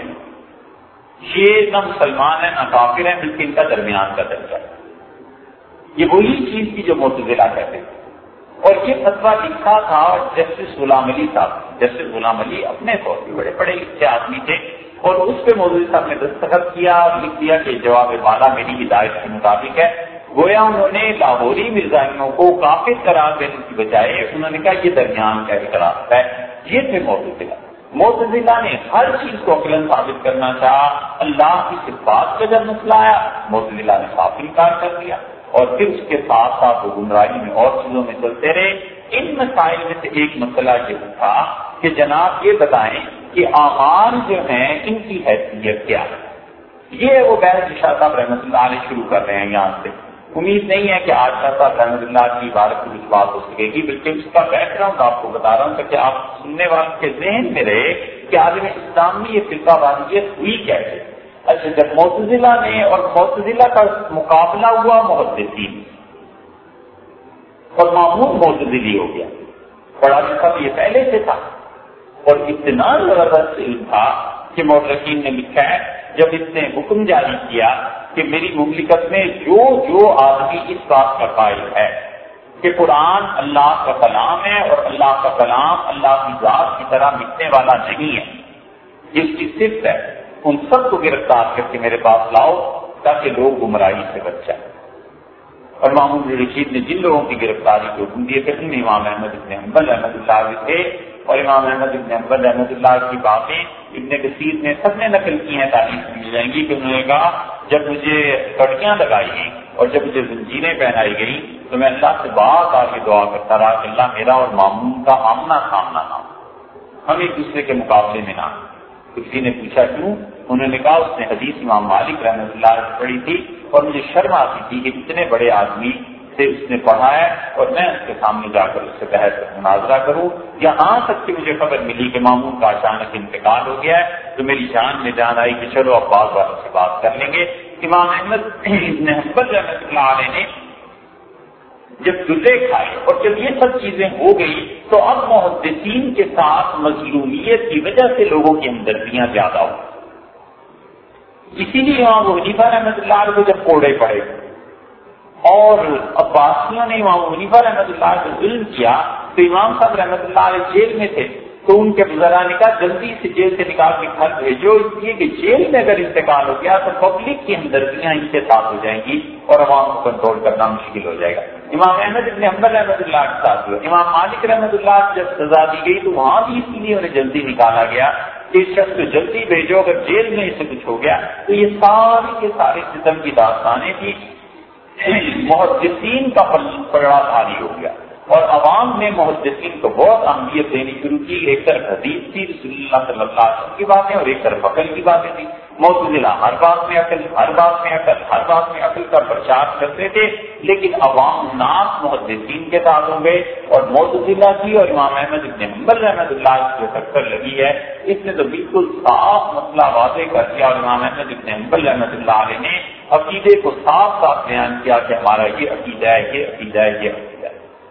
A: یہ نہ مسلمان ہے نہ کافر ہے, بلکہ ان کا درمیان کا درجہ ہے. یہ وہی چیز کی جو معتزلہ کہتے تھے. اور یہ فتویٰ لکھا تھا جسٹس غلام علی صاحب. جسٹس غلام علی اپنے طور پہ بڑے پڑھے لکھے آدمی تھے, اور اس پہ مودودی صاحب نے دستخط کیا اور لکھ دیا کہ جواب بالا میری ہدایت کے مطابق ہے. گویا انہوں نے لاہوری مرزائیوں کو کافر قرار دینے کی بجائے انہوں نے کہا یہ درمیان کا اعتراض ہے. یہ تھے معتزلہ. معتزلہ نے ہر چیز کو عقلاً ثابت کرنا چاہا. اللہ کی صفات کا جب مسئلہ آیا معتزلہ نے صاف انکار کر دیا, اور پھر اس کے ساتھ ساتھ وہ گمراہی میں اور چیزوں میں چلتے رہے. ان مسائل میں سے ایک مسئلہ یہ تھا کہ جناب یہ بتائیں کہ اعمال جو ہیں ان کی حیثیت کیا ہے. یہ وہ بحث شاہ صاحب رحمۃ اللہ علیہ شروع کر رہے ہیں یہاں سے. امید نہیں ہے کہ آج شاہ صاحب رحمۃ اللہ کی عبارت کی کچھ بات ہو سکے گی, بلکہ اس کا بیک گراؤنڈ آپ کو بتا رہا ہوں تاکہ آپ سننے والوں کے ذہن میں رہے کہ عالم اسلام میں یہ فرقہ واریت ہوئی کیسے. اچھا, جب معتزلہ نے اور معتزلہ کا مقابلہ ہوا محدثین اور مامون معتزلی ہو گیا. پڑھا لکھا تو یہ پہلے سے تھا, اور اتنا زبردست علم تھا کہ مورخین نے لکھا ہے جب اس نے حکم جاری کیا کہ میری مملکت میں جو جو آدمی اس بات کا قائل ہے کہ قرآن اللہ کا کلام ہے اور اللہ کا کلام اللہ کی ذات کی طرح مٹنے والا نہیں ہے, یہ اس کی صفت ہے, ان سب کو گرفتار کر کے میرے پاس لاؤ تاکہ لوگ گمراہی سے بچ جائیں. اور امام رشید نے جن لوگوں کی گرفتاری کے حکم دیے تھے ان میں امام احمد ابن حنبل رحمۃ اللہ علیہ تھے, اور امام احمد ابن حنبل رحمۃ اللہ کی باتیں ابن کثیر نے سب نے نقل کی ہیں, تاریخ مل جائیں گی کہ انہوں نے کہا جب مجھے کڑیاں لگائی گئیں اور جب مجھے زنجیریں پہنائی گئیں تو میں اللہ سے بات آ کے دعا کرتا رہا کہ اللہ میرا اور مامون کا آمنا سامنا نہ ہو, ہم ایک دوسرے کے مقابلے میں نہ. کسی نے پوچھا کیوں؟ انہوں نے کہا اس نے حدیث امام مالک رحمۃ اللہ علیہ پڑھی تھی اور مجھے شرم آتی تھی کہ اتنے بڑے آدمی سے اس نے پڑھا ہے اور میں اس کے سامنے جا کر اس سے بحث مناظرہ کروں. یہاں تک کہ مجھے خبر ملی کہ مامون کا اچانک انتقال ہو گیا ہے تو میری جان میں جان آئی کہ چلو اب بعض والوں سے بات کر لیں گے. امام احمد ابن حنبل رحمۃ اللہ علیہ نے جب جزے کھائے اور جب یہ سب چیزیں ہو گئی تو اب محدثین کے ساتھ مظلومیت کی وجہ سے لوگوں کی ہمدردیاں زیادہ ہو. اسی لیے امام ابو حنیفہ رحمۃ اللہ علیہ کو جب کوڑے پڑے اور عباسیوں نے امام ابو حنیفہ رحمۃ اللہ علیہ کو ظلم کیا تو امام صاحب رحمۃ اللہ علیہ جیل میں تھے تو ان کے ذرا نے کہا جلدی سے جیل سے نکال کے گھر بھیجو، اس لیے کہ جیل میں اگر انتقال ہو گیا تو پبلک کی ہمدردیاں ان کے ساتھ ہو جائیں گی اور عوام کو کنٹرول کرنا مشکل ہو جائے گا۔ امام احمد ابن حنبل رحمۃ اللہ کے ساتھ ہوئے، امام مالک رحمۃ اللہ جب سزا دی گئی تو وہاں بھی اس لیے انہیں جلدی نکالا گیا کہ اس شخص کو جلدی بھیجو، اگر جیل میں اسے کچھ ہو گیا تو یہ ساری کے سارے ستم کی داستانیں تھی۔ محدثین کا پلڑا بھاری ہو گیا اور عوام نے محدثین کو بہت اہمیت دینی شروع کی۔ ایک طرف حدیث تھی رسول اللہ صلی اللہ علیہ وسلم کی باتیں اور ایک طرف عقل کی باتیں تھی۔ معتزلہ ہر بات میں عقل ہر بات میں عقل ہر بات میں عقل کا پرچار کرتے تھے، لیکن عوام ناس محدثین کے ساتھ ہو گئے اور معتزلہ کی اور امام احمد ابن حنبل رحمۃ اللہ جو ٹکر لگی ہے اس نے تو بالکل صاف مسئلہ واضح کر دیا، اور امام احمد ابن حنبل رحمۃ اللہ علیہ نے عقیدے کو صاف صاف بیان کیا کہ ہمارا یہ عقیدہ ہے، یہ عقیدہ ہے، یہ عقیدہ ہے۔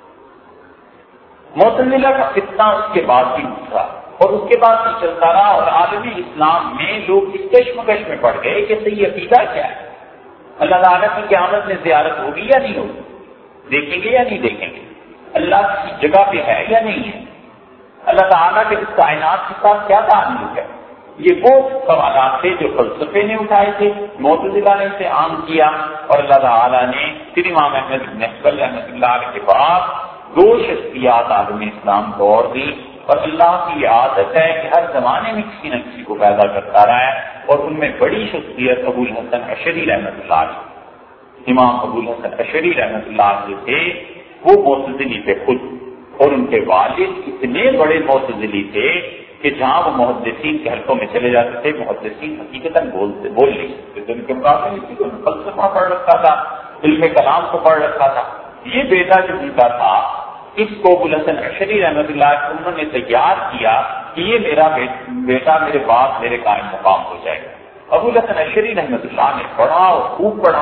A: معتزلہ کا فتنہ اس کے بعد بھی اٹھا اور اس کے بعد بھی چلتا رہا، اور عالمی اسلام میں لوگ اس کشمکش میں پڑ گئے کہ صحیح عقیدہ کیا ہے، اللہ تعالیٰ کی قیامت میں زیارت ہوگی یا نہیں ہوگی، دیکھیں گے یا نہیں دیکھیں گے، اللہ کسی جگہ پہ ہے یا نہیں ہے، اللہ تعالیٰ کے اس کائنات کے ساتھ کیا تعلق ہے۔ یہ وہ سوالات تھے جو فلسفے نے اٹھائے تھے، معتزلہ نے اسے عام کیا، اور اللہ تعالیٰ نے پھر امام احمد بن حنبل رحمۃ اللہ علیہ کے بعد دو شخصیات عالم اسلام کو اور دی، اور اللہ کی یہ عادت ہے کہ ہر زمانے میں کسی نہ کسی کو پیدا کرتا رہا ہے، اور ان میں بڑی شخصیت ابو الحسن اشعری رحمۃ اللہ علیہ، امام ابو الحسن اشعری رحمۃ اللہ علیہ تھے۔ وہ معتزلی تھے خود، اور ان کے والد اتنے بڑے معتزلی تھے کہ جہاں وہ محدثین کے حلقوں میں چلے جاتے تھے محدثین حقیقتاً بولتے بول نہیں سکتے، ان کے مقابلے میں کسی کو فلسفہ پڑھ رکھا تھا، علم کلام کو پڑھ رکھا تھا۔ یہ بیٹا جو ان کا تھا اس کو ابو الحسن اشعری رحمۃ اللہ انہوں نے تیار کیا کہ یہ میرا بیٹا میرے بعد میرے قائم مقام ہو جائے گا۔ ابو الحسن اشعری رحمۃ اللہ نے پڑھا اور خوب پڑھا،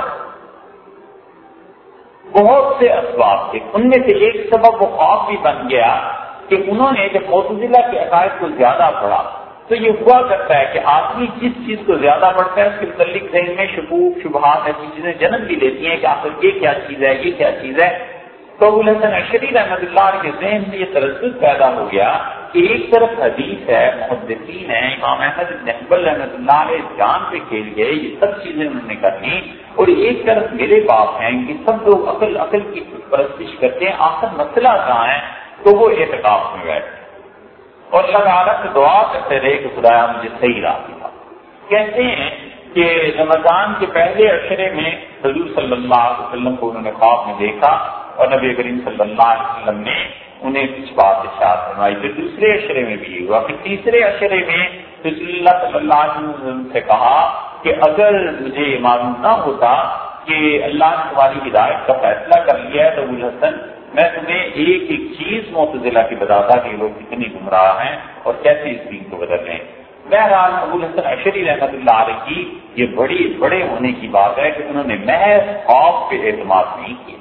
A: بہت سے اسباب تھے، ان میں سے ایک سبب وہ خواب بھی بن گیا کہ انہوں نے جب معتزلہ کے عقائد کو زیادہ پڑھا تو یہ ہوا کرتا ہے کہ آدمی جس چیز کو زیادہ پڑھتا ہے اس کے متعلق ذہن میں شکوک شبہات ایسی چیزیں جنم بھی لیتی ہیں کہ آخر یہ کیا چیز ہے، یہ کیا چیز ہے۔ تو ابو الحسن اشعری رحمۃ اللہ کے ذہن میں یہ تردد پیدا ہو گیا کہ ایک طرف حدیث ہے، محدثین ہیں، امام احمد بن حنبل رحمۃ اللہ علیہ جان پہ کھیل گئے، یہ سب چیزیں انہوں نے کرنی، اور ایک طرف میرے باپ ہیں کہ سب لوگ عقل عقل کی پرستش کرتے ہیں، آخر مسئلہ کہاں ہے؟ تو وہ اعتکاف میں گئے اور اللہ تعالیٰ سے دعا کرتے رہے کہ خدایا مجھے صحیح راہ دکھا۔ کہتے ہیں کہ رمضان کے پہلے عشرے میں حضور صلی اللہ علیہ وسلم کو انہوں نے خواب میں دیکھا اور نبی کریم صلی اللہ علیہ وسلم نے انہیں کچھ بات ارشاد فرمائی۔ پھر دوسرے عشرے میں بھی ہوا، پھر تیسرے عشرے میں رسول اللہ صلی اللہ علیہ وسلم سے کہا کہ اگر مجھے یہ معلوم نہ ہوتا کہ اللہ نے تمہاری ہدایت کا فیصلہ کر لیا ہے تو ابو الحسن میں تمہیں ایک ایک چیز معتزلہ کی بتاتا کہ لوگ کتنی گمراہ ہیں اور کیسے اس دین کو بدل رہے ہیں۔ بہرحال ابو الحسن اشعری رحمۃ اللہ علیہ کی یہ بڑی بڑے ہونے کی بات ہے کہ انہوں نے محض خواب پہ اعتماد نہیں کیا،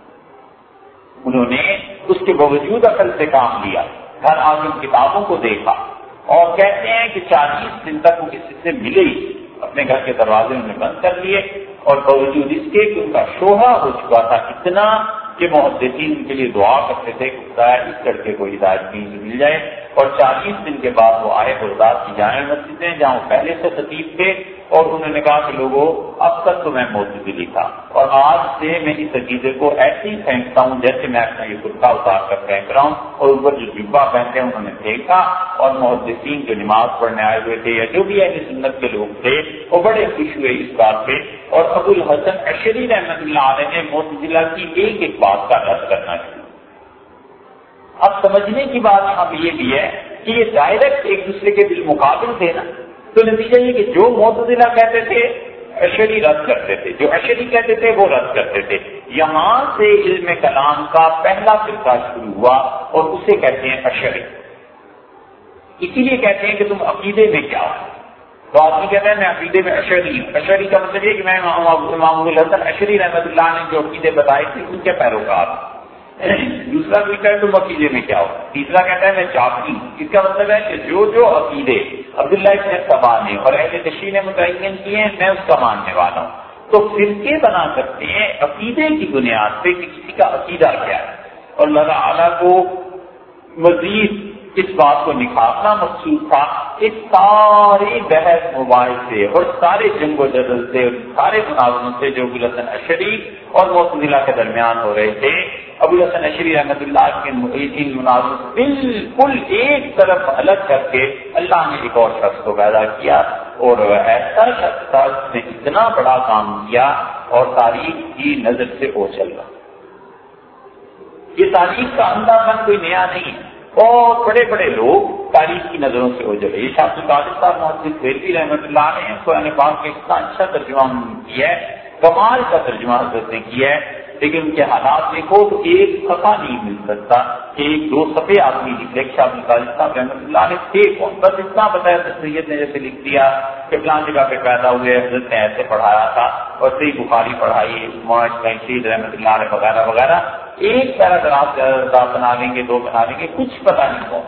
A: انہوں نے اس کے باوجود عقل سے کام لیا، ہر عالم کتابوں کو دیکھا، اور کہتے ہیں کہ چالیس دن تک وہ کسی سے ملے ہی، اپنے گھر کے دروازے انہوں نے بند کر لیے، اور باوجود اس کے کہ ان کا شوہر ہو چکا تھا اتنا کہ محدثین ان کے لیے دعا کرتے تھے کہ خدایا اس لڑکے کو ہدایت کی مل جائے، اور چالیس دن کے بعد وہ آئے بغداد کی جامع مسجد میں جہاں وہ پہلے سے خطیب تھے، اور انہوں نے کہا کہ لوگوں اب تک تو میں معتزلی تھا اور آج سے میں اس عقیدے کو ایسے ہی پھینکتا ہوں جیسے میں اپنا یہ کرتا اتار کر پھینک رہا ہوں، اور اوپر جو جبہ پہنتے ہیں انہوں نے پھینکا، اور محدثین جو نماز پڑھنے آئے ہوئے تھے یا جو بھی اہل سنت کے لوگ تھے وہ بڑے خوش ہوئے اس بات پہ، اور ابو الحسن اشعری رحمۃ اللہ علیہ نے معتزلہ کی ایک ایک بات کا رد کرنا شروع۔ اب سمجھنے کی بات اب یہ بھی ہے کہ یہ ڈائریکٹ ایک دوسرے کے بالمقابل تھے نا، تو نتیجہ یہ کہ جو معتزلہ کہتے تھے اشعری رد کرتے تھے، جو اشعری کہتے تھے وہ رد کرتے تھے۔ یہاں سے علم کلام کا پہلا فرقہ شروع ہوا اور اسے کہتے ہیں اشعری۔ اسی لیے کہتے ہیں کہ تم عقیدے میں کیا ہو، تو آدمی کہتا ہے میں عقیدے میں اشعری ہوں، اشعری کا مطلب یہ کہ میں امام ابو الحسن اشعری رحمۃ اللہ نے جو عقیدے بتائے تھے ان کے پیروکار ہوں۔ دوسرا کہتا ہے تم عقیدے میں کیا ہو، تیسرا کہتا ہے میں جعفری ہوں۔ اس کا مطلب ہے کہ جو جو عقیدے عبداللہ ابن سبا نے اور اہل تشیع نے متعین کیے ہیں میں اس کا ماننے والا ہوں۔ تو فرقے بنا سکتے ہیں عقیدے کی بنیاد پہ کہ کسی کا عقیدہ کیا ہے، اور اللہ تعالیٰ کو مزید اس بات کو نکھارنا مقصود تھا. اس ساری بحث مباحثے اور سارے جنگ و جدل سے اور سارے مناظروں سے جو ابو الحسن اشعری اور معتزلہ کے درمیان ہو رہے تھے، ابو الحسن اشعری رحمۃ اللہ کے ان مناظروں سے بالکل ایک طرف الگ کر کے اللہ نے ایک اور شخص کو پیدا کیا، اور ایسا شخص تھا جس نے اتنا بڑا کام کیا اور تاریخ کی نظر سے اوچل رہا. یہ تاریخ کا اندھا پن کوئی نیا نہیں ہے. اور بڑے بڑے لوگ تاریخ کی نظروں سے اوجھل. یہ شاہ عبد القادر صاحب محدث دہلوی رحمۃ اللہ نے قرآن پاک کا اتنا اچھا ترجمہ کیا ہے، کمال کا ترجمہ حضرت نے کیا ہے، لیکن ان کے حالات دیکھو تو ایک صفحہ نہیں مل سکتا کہ ایک دو صفحے آدمی لکھ لے. شاہ عبد القادر صاحب رحمۃ اللہ نے تھے کون؟ بس اتنا بتایا سید نے جیسے لکھ دیا کہ فلان جگہ پہ پیدا ہوئے، حضرت نے ایسے پڑھایا تھا، اور صحیح بخاری پڑھائی، معاشید رحمۃ اللہ علیہ وغیرہ وغیرہ. ایک پیراگراف بنا لیں گے، دو بنا لیں گے، کچھ پتہ نہیں کون.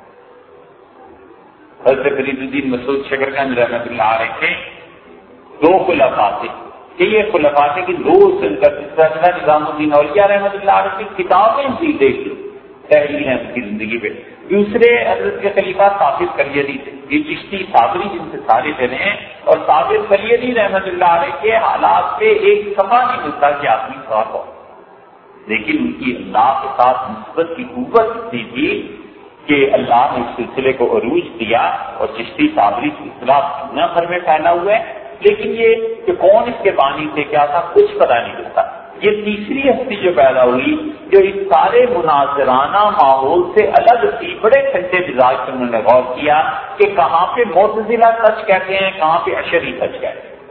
A: حضرت فرید الدین مسعود شکرگنج رحمۃ اللہ علیہ کے دو خلفاء تھے کہ یہ خلفاء تھے کہ دو سلسلہ نظام الدین اولیاء رحمۃ اللہ علیہ کی کتابیں بھی دیکھی تحریر ہیں اس کی زندگی پہ. دوسرے حضرت کے خلیفہ صابر قلیدی تھے، یہ چشتی صابری جن سے سارے چلے ہیں، اور صابر قلیدی رحمۃ اللہ علیہ کے حالات پہ ایک صفحہ نہیں ملتا کہ آدمی صاف ہو. لیکن ان کی اللہ کے ساتھ نسبت کی قوت اتنی تھی کہ اللہ نے اس سلسلے کو عروج دیا، اور چشتی صابری سلسلہ دنیا بھر میں پھیلا ہوا ہے. لیکن یہ کہ کون اس کے بانی تھے، کیا تھا، کچھ پتہ نہیں چلتا. یہ تیسری ہستی جو پیدا ہوئی جو اس سارے مناظرانہ ماحول سے الگ تھی، بڑے ٹھنڈے مزاج سے انہوں نے غور کیا کہ کہاں پہ معتزلہ سچ کہتے ہیں، کہاں پہ اشعری سچ کہتے ہیں.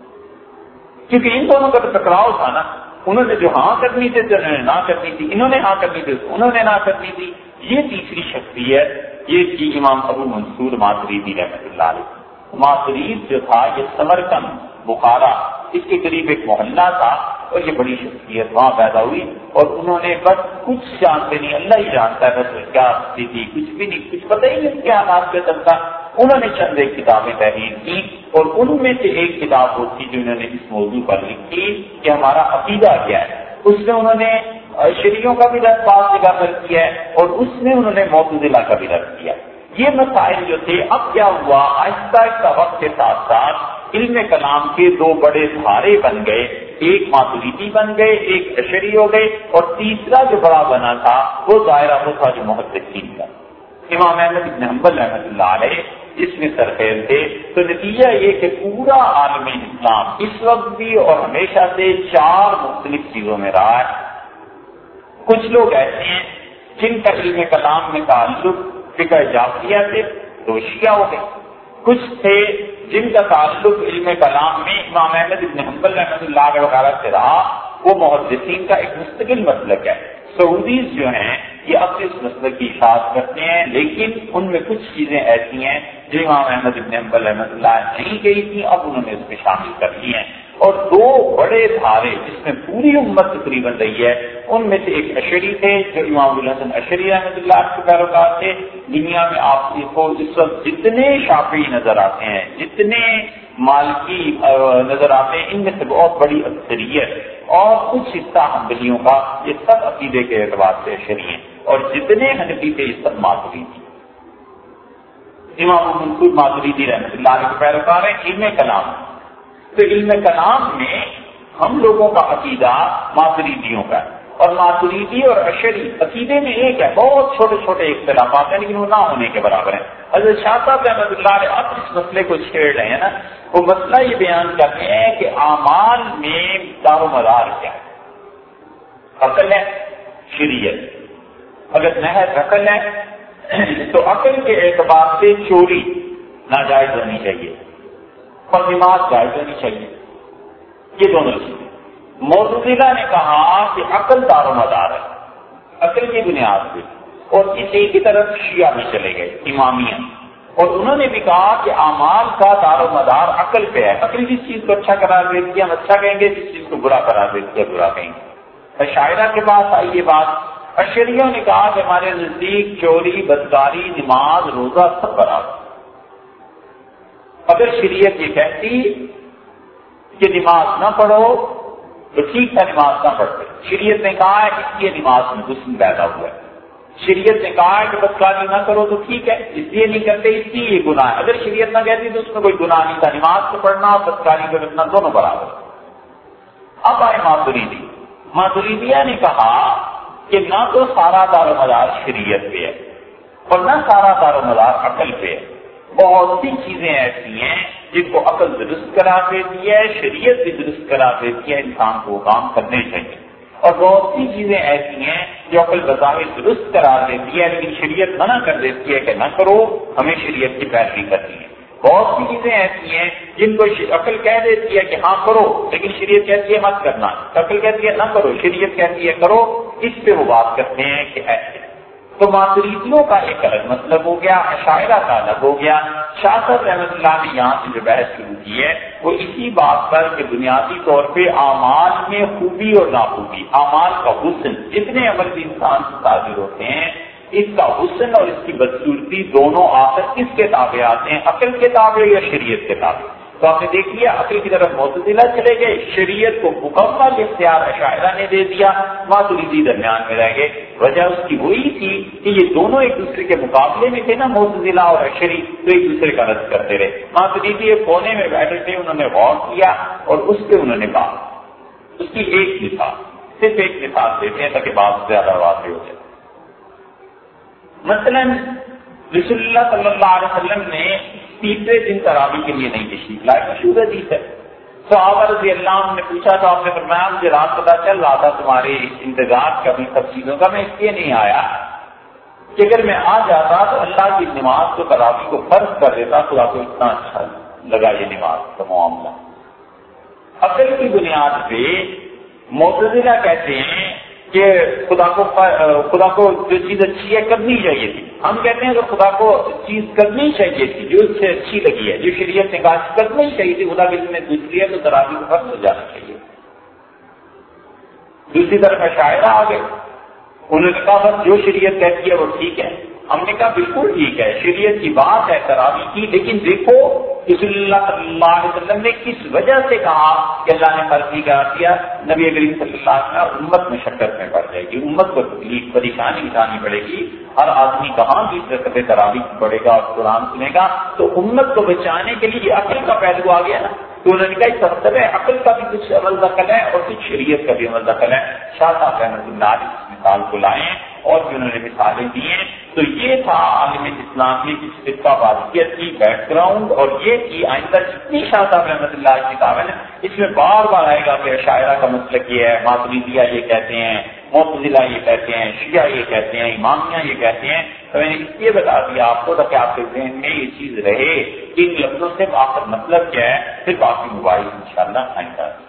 A: کیونکہ ان دونوں کا تو ٹکراؤ تھا نا. انہوں نے جو ہاں کرنی تھی تو انہوں نے نہ کرنی تھی، انہوں نے ہاں کرنی تھی انہوں نے نہ کرنی تھی. یہ تیسری شخصیت یہ تھی امام ابو منصور ماتریدی رحمۃ اللہ علیہ. ماترید جو تھا یہ سمرقند بخارا اس کے قریب ایک محلہ تھا، اور یہ بڑی شخصیت وہاں پیدا ہوئی. اور انہوں نے بس کچھ جانتے نہیں، اللہ ہی جانتا ہے بس کیا ہستی تھی، کچھ بھی نہیں، کچھ پتہ ہی نہیں کیا حالات پہ چلتا. انہوں نے چند ایک کتابیں تحریر کی، اور ان میں سے ایک کتاب وہ تھی جو انہوں نے اس موضوع پر لکھی کہ ہمارا عقیدہ کیا ہے. اس میں انہوں نے اشعریوں کا بھی رد بعض جگہ پر کیا ہے، اور اس میں انہوں نے معتزلہ کا بھی رد کیا. یہ مسائل جو تھے، اب کیا ہوا، آہستہ آہستہ وقت کے ساتھ ساتھ علم کلام کے دو بڑے دھارے بن گئے. ایک ماتریدی بن گئے، ایک اشعری ہو گئے، اور تیسرا جو بڑا بنا تھا وہ دائرہ وہ تھا جو محدثین کا. امام احمد بن حنبل رحمۃ اللہ علیہ اس میں سرخیل تھے. تو نتیجہ یہ کہ پورا عالم اسلام اس وقت بھی اور ہمیشہ سے چار مختلف چیزوں میں رہا ہے. کچھ لوگ ایسے ہیں جن کا علم کلام میں تعلق فقہ جعفریہ سے، تو شیعہ ہو گئے. کچھ تھے جن کا تعلق علم کلام میں امام احمد بن حنبل رحمۃ اللہ علیہ وغیرہ سے رہا، وہ محدثین کا ایک مستقل مسلک ہے. سعودیز جو ہیں یہ اپنے اس مسلک کی اشاعت کرتے ہیں، لیکن ان میں کچھ چیزیں ایسی ہیں جو امام احمد بن حنبل رحمۃ اللہ نہیں گئی تھی، اب انہوں نے اس میں شامل کر لی ہیں. اور دو بڑے دھارے جس میں پوری امت تقریباً رہی ہے، ان میں سے ایک اشعری تھے جو امام ابو الحسن اشعری رحمۃ اللہ کے پیروکار تھے. دنیا میں آپ کو اس وقت جتنے شافعی نظر آتے ہیں، جتنے مالکی نظر آتے ہیں، ان میں سے بہت بڑی اکثریت اور کچھ حصہ حنبلیوں کا یہ سب عقیدے کے اعتبار سے اشعری ہیں، اور جتنے حنفی تھے یہ سب ماتریدی. امام ابو منصور ماتریدی رحمۃ اللہ علیہ کے پیروکار ہیں. علم کلام، تو علم کلام میں ہم لوگوں کا عقیدہ ماتریدیوں کا ہے، اور ماتریدی اور اشعری عقیدے میں ایک ہے. بہت چھوٹے چھوٹے اختلافات ہیں لیکن وہ نہ ہونے کے برابر ہیں. حضرت شاہ صاحب رحمۃ اللہ علیہ اب اس مسئلے کو چھیڑ رہے ہیں نا، وہ مسئلہ یہ بیان کرتے ہیں کہ اعمال میں دار و مدار کیا ہے. عقل ہے، شریعت. اگر محض عقل ہے تو عقل کے اعتبار سے چوری ناجائز ہونی چاہیے اور نماز جائز ہونی چاہیے. یہ دونوں چیزیں. معتزلہ نے کہا کہ عقل دار و مدار ہے، عقل کی بنیاد پہ، اور اسی کی طرف شیعہ میں چلے گئے امامیہ، اور انہوں نے بھی کہا کہ اعمال کا دار و مدار عقل پہ ہے. عقل جس چیز کو اچھا قرار دے دیا ہم اچھا کہیں گے، جس چیز کو برا قرار دے دیا برا کہیں گے. عشاعرہ کے پاس آئی یہ بات. اشعریوں نے کہا کہ ہمارے نزدیک چوری، بدکاری، نماز، روزہ سب برابر. اگر شریعت یہ کہتی کہ نماز نہ پڑھو تو ٹھیک ہے، نماز نہ پڑھتے. شریعت نے کہا ہے اس لیے نماز میں حسن پیدا ہوا ہے. شریعت نے کہا ہے کہ بدکاری نہ کرو تو ٹھیک ہے، اس لیے نہیں کرتے اس لیے یہ گناہ ہے، اگر شریعت نہ کہتی تو اس میں کوئی گناہ نہیں تھا، نماز کو پڑھنا اور بدکاری کو رکھنا دونوں برابر۔ اب آئے ماتریدی، ماتریدیہ نے کہا کہ نہ تو سارا دار و مدار شریعت پہ ہے اور نہ سارا دار و مدار عقل پہ ہے، بہت سی چیزیں ایسی ہیں جن کو عقل درست قرار دیتی ہے، شریعت بھی درست قرار دیتی ہے، انسان کو وہ کام کرنے چاہیے، اور بہت سی چیزیں ایسی ہیں جو عقل بظاہر درست قرار دیتی ہے لیکن شریعت منع کر دیتی ہے کہ نہ کرو، ہمیں شریعت کی پیروی کرنی ہے۔ بہت سی چیزیں ایسی ہیں جن کو عقل کہہ دیتی ہے کہ ہاں کرو لیکن شریعت کہتی ہے مت کرنا، عقل کہتی ہے نہ کرو، شریعت کہتی ہے کرو، اس پہ وہ بات کرتے ہیں کہ ایسے۔ تو ماتریدیوں کا ایک الگ مطلب ہو گیا، اشاعرہ کا الگ ہو گیا۔ شاہ صاحب رحمۃ اللہ نے یہاں سے جو بحث شروع کی ہے وہ اسی بات پر کہ بنیادی طور پہ اعمال میں خوبی اور ناخوبی، اعمال کا حسن، جتنے عمل بھی انسان سے صادر ہوتے ہیں اس کا حسن اور اس کی بدصورتی دونوں آخر کس کے تابع آتے ہیں، عقل کے تابع یا شریعت کے تابع؟ تو آپ نے دیکھ لیا عقل کی طرف معتزلہ چلے گئے، شریعت کو مکمل اختیار اشاعرہ نے دے دیا، ماتریدی درمیان میں رہ گئے۔ وجہ اس کی وہی تھی کہ یہ دونوں ایک دوسرے کے مقابلے میں تھے نا، معتزلہ اور اشعری، تو ایک دوسرے کا رد کرتے رہے۔ ماتریدی ایک کونے میں بیٹھے تھے، انہوں نے غور کیا اور اس پہ انہوں نے کہا، اس کی ایک مثال، صرف ایک مثال دیتے ہیں تاکہ بات زیادہ واضح ہو جائے۔ مثلا رسول اللہ صلی اللہ علیہ وسلم نے تیسرے دن تراویح کے لیے نہیں تشریف لائے، مشہور حدیث ہے۔ صحابہ رضی اللہ عنہ نے پوچھا تو آپ نے فرمایا مجھے رات پتا چل رہا تھا تمہارے انتظار کا بھی سب چیزوں کا، میں اس لیے نہیں آیا کہ اگر میں آ جاتا تو اللہ کی نماز کو تراویح کو فرض کر دیتا، خدا کو اتنا اچھا لگا یہ نماز کا معاملہ۔ عقل کی بنیاد پہ معتزلہ کہتے ہیں کہ خدا کو خدا کو جو چیز اچھی ہے کرنی چاہیے تھی، ہم کہتے ہیں کہ خدا کو چیز کرنی چاہیے تھی جو اس سے اچھی لگی ہے، جو شریعت نے کہا کرنی چاہیے تھی، خدا کسی نے دوسری ہے تو تراویح کو فرض ہو جانا چاہیے۔ دوسری طرف اشاعرہ آ گئے، انہوں نے کہا بس جو شریعت کہتی ہے وہ ٹھیک ہے، ہم نے کہا بالکل ٹھیک ہے، شریعت کی بات ہے تراویح کی، لیکن دیکھو رسول اللہ صلی اللہ علیہ وسلم نے کس وجہ سے کہا کہ اللہ نے فرض نہیں قرار دیا، نبی کریم صلی اللہ علیہ وسلم امت مشقت میں پڑ جائے گی، امت کو تکلیف پریشانی اٹھانی پڑے گی، ہر آدمی کہاں بھی رکعت تراویح پڑھے گا اور قرآن سنے گا، تو امت کو بچانے کے لیے عقل کا پہلو آ گیا نا، تو انہوں نے کہا اس مطلب ہے عقل کا بھی کچھ عمل دخل ہے اور کچھ شریعت کا بھی عمل دخل ہے۔ شاہ صاحب رحمۃ اللہ علیہ اس مثال کو لائیں اور بھی انہوں نے مثالیں دی ہیں۔ تو یہ تھا عالم اسلام کی کس فرقہ واریت کی بیک گراؤنڈ، اور یہ کی آئندہ جتنی شاہ صاحب رحمۃ اللہ کی کتابیں ہیں اس میں بار بار آئے گا کہ شاعرہ کا مسلک یہ ہے، ماتریدیہ یہ کہتے ہیں، معتزلہ یہ کہتے ہیں، شیعہ یہ کہتے ہیں، امامیہ یہ کہتے ہیں۔ تو میں نے اس لیے بتا دیا آپ کو تاکہ آپ کے ذہن میں یہ چیز رہے کہ ان لفظوں سے آخر مطلب کیا ہے، پھر باقی مباحث انشاءاللہ آئندہ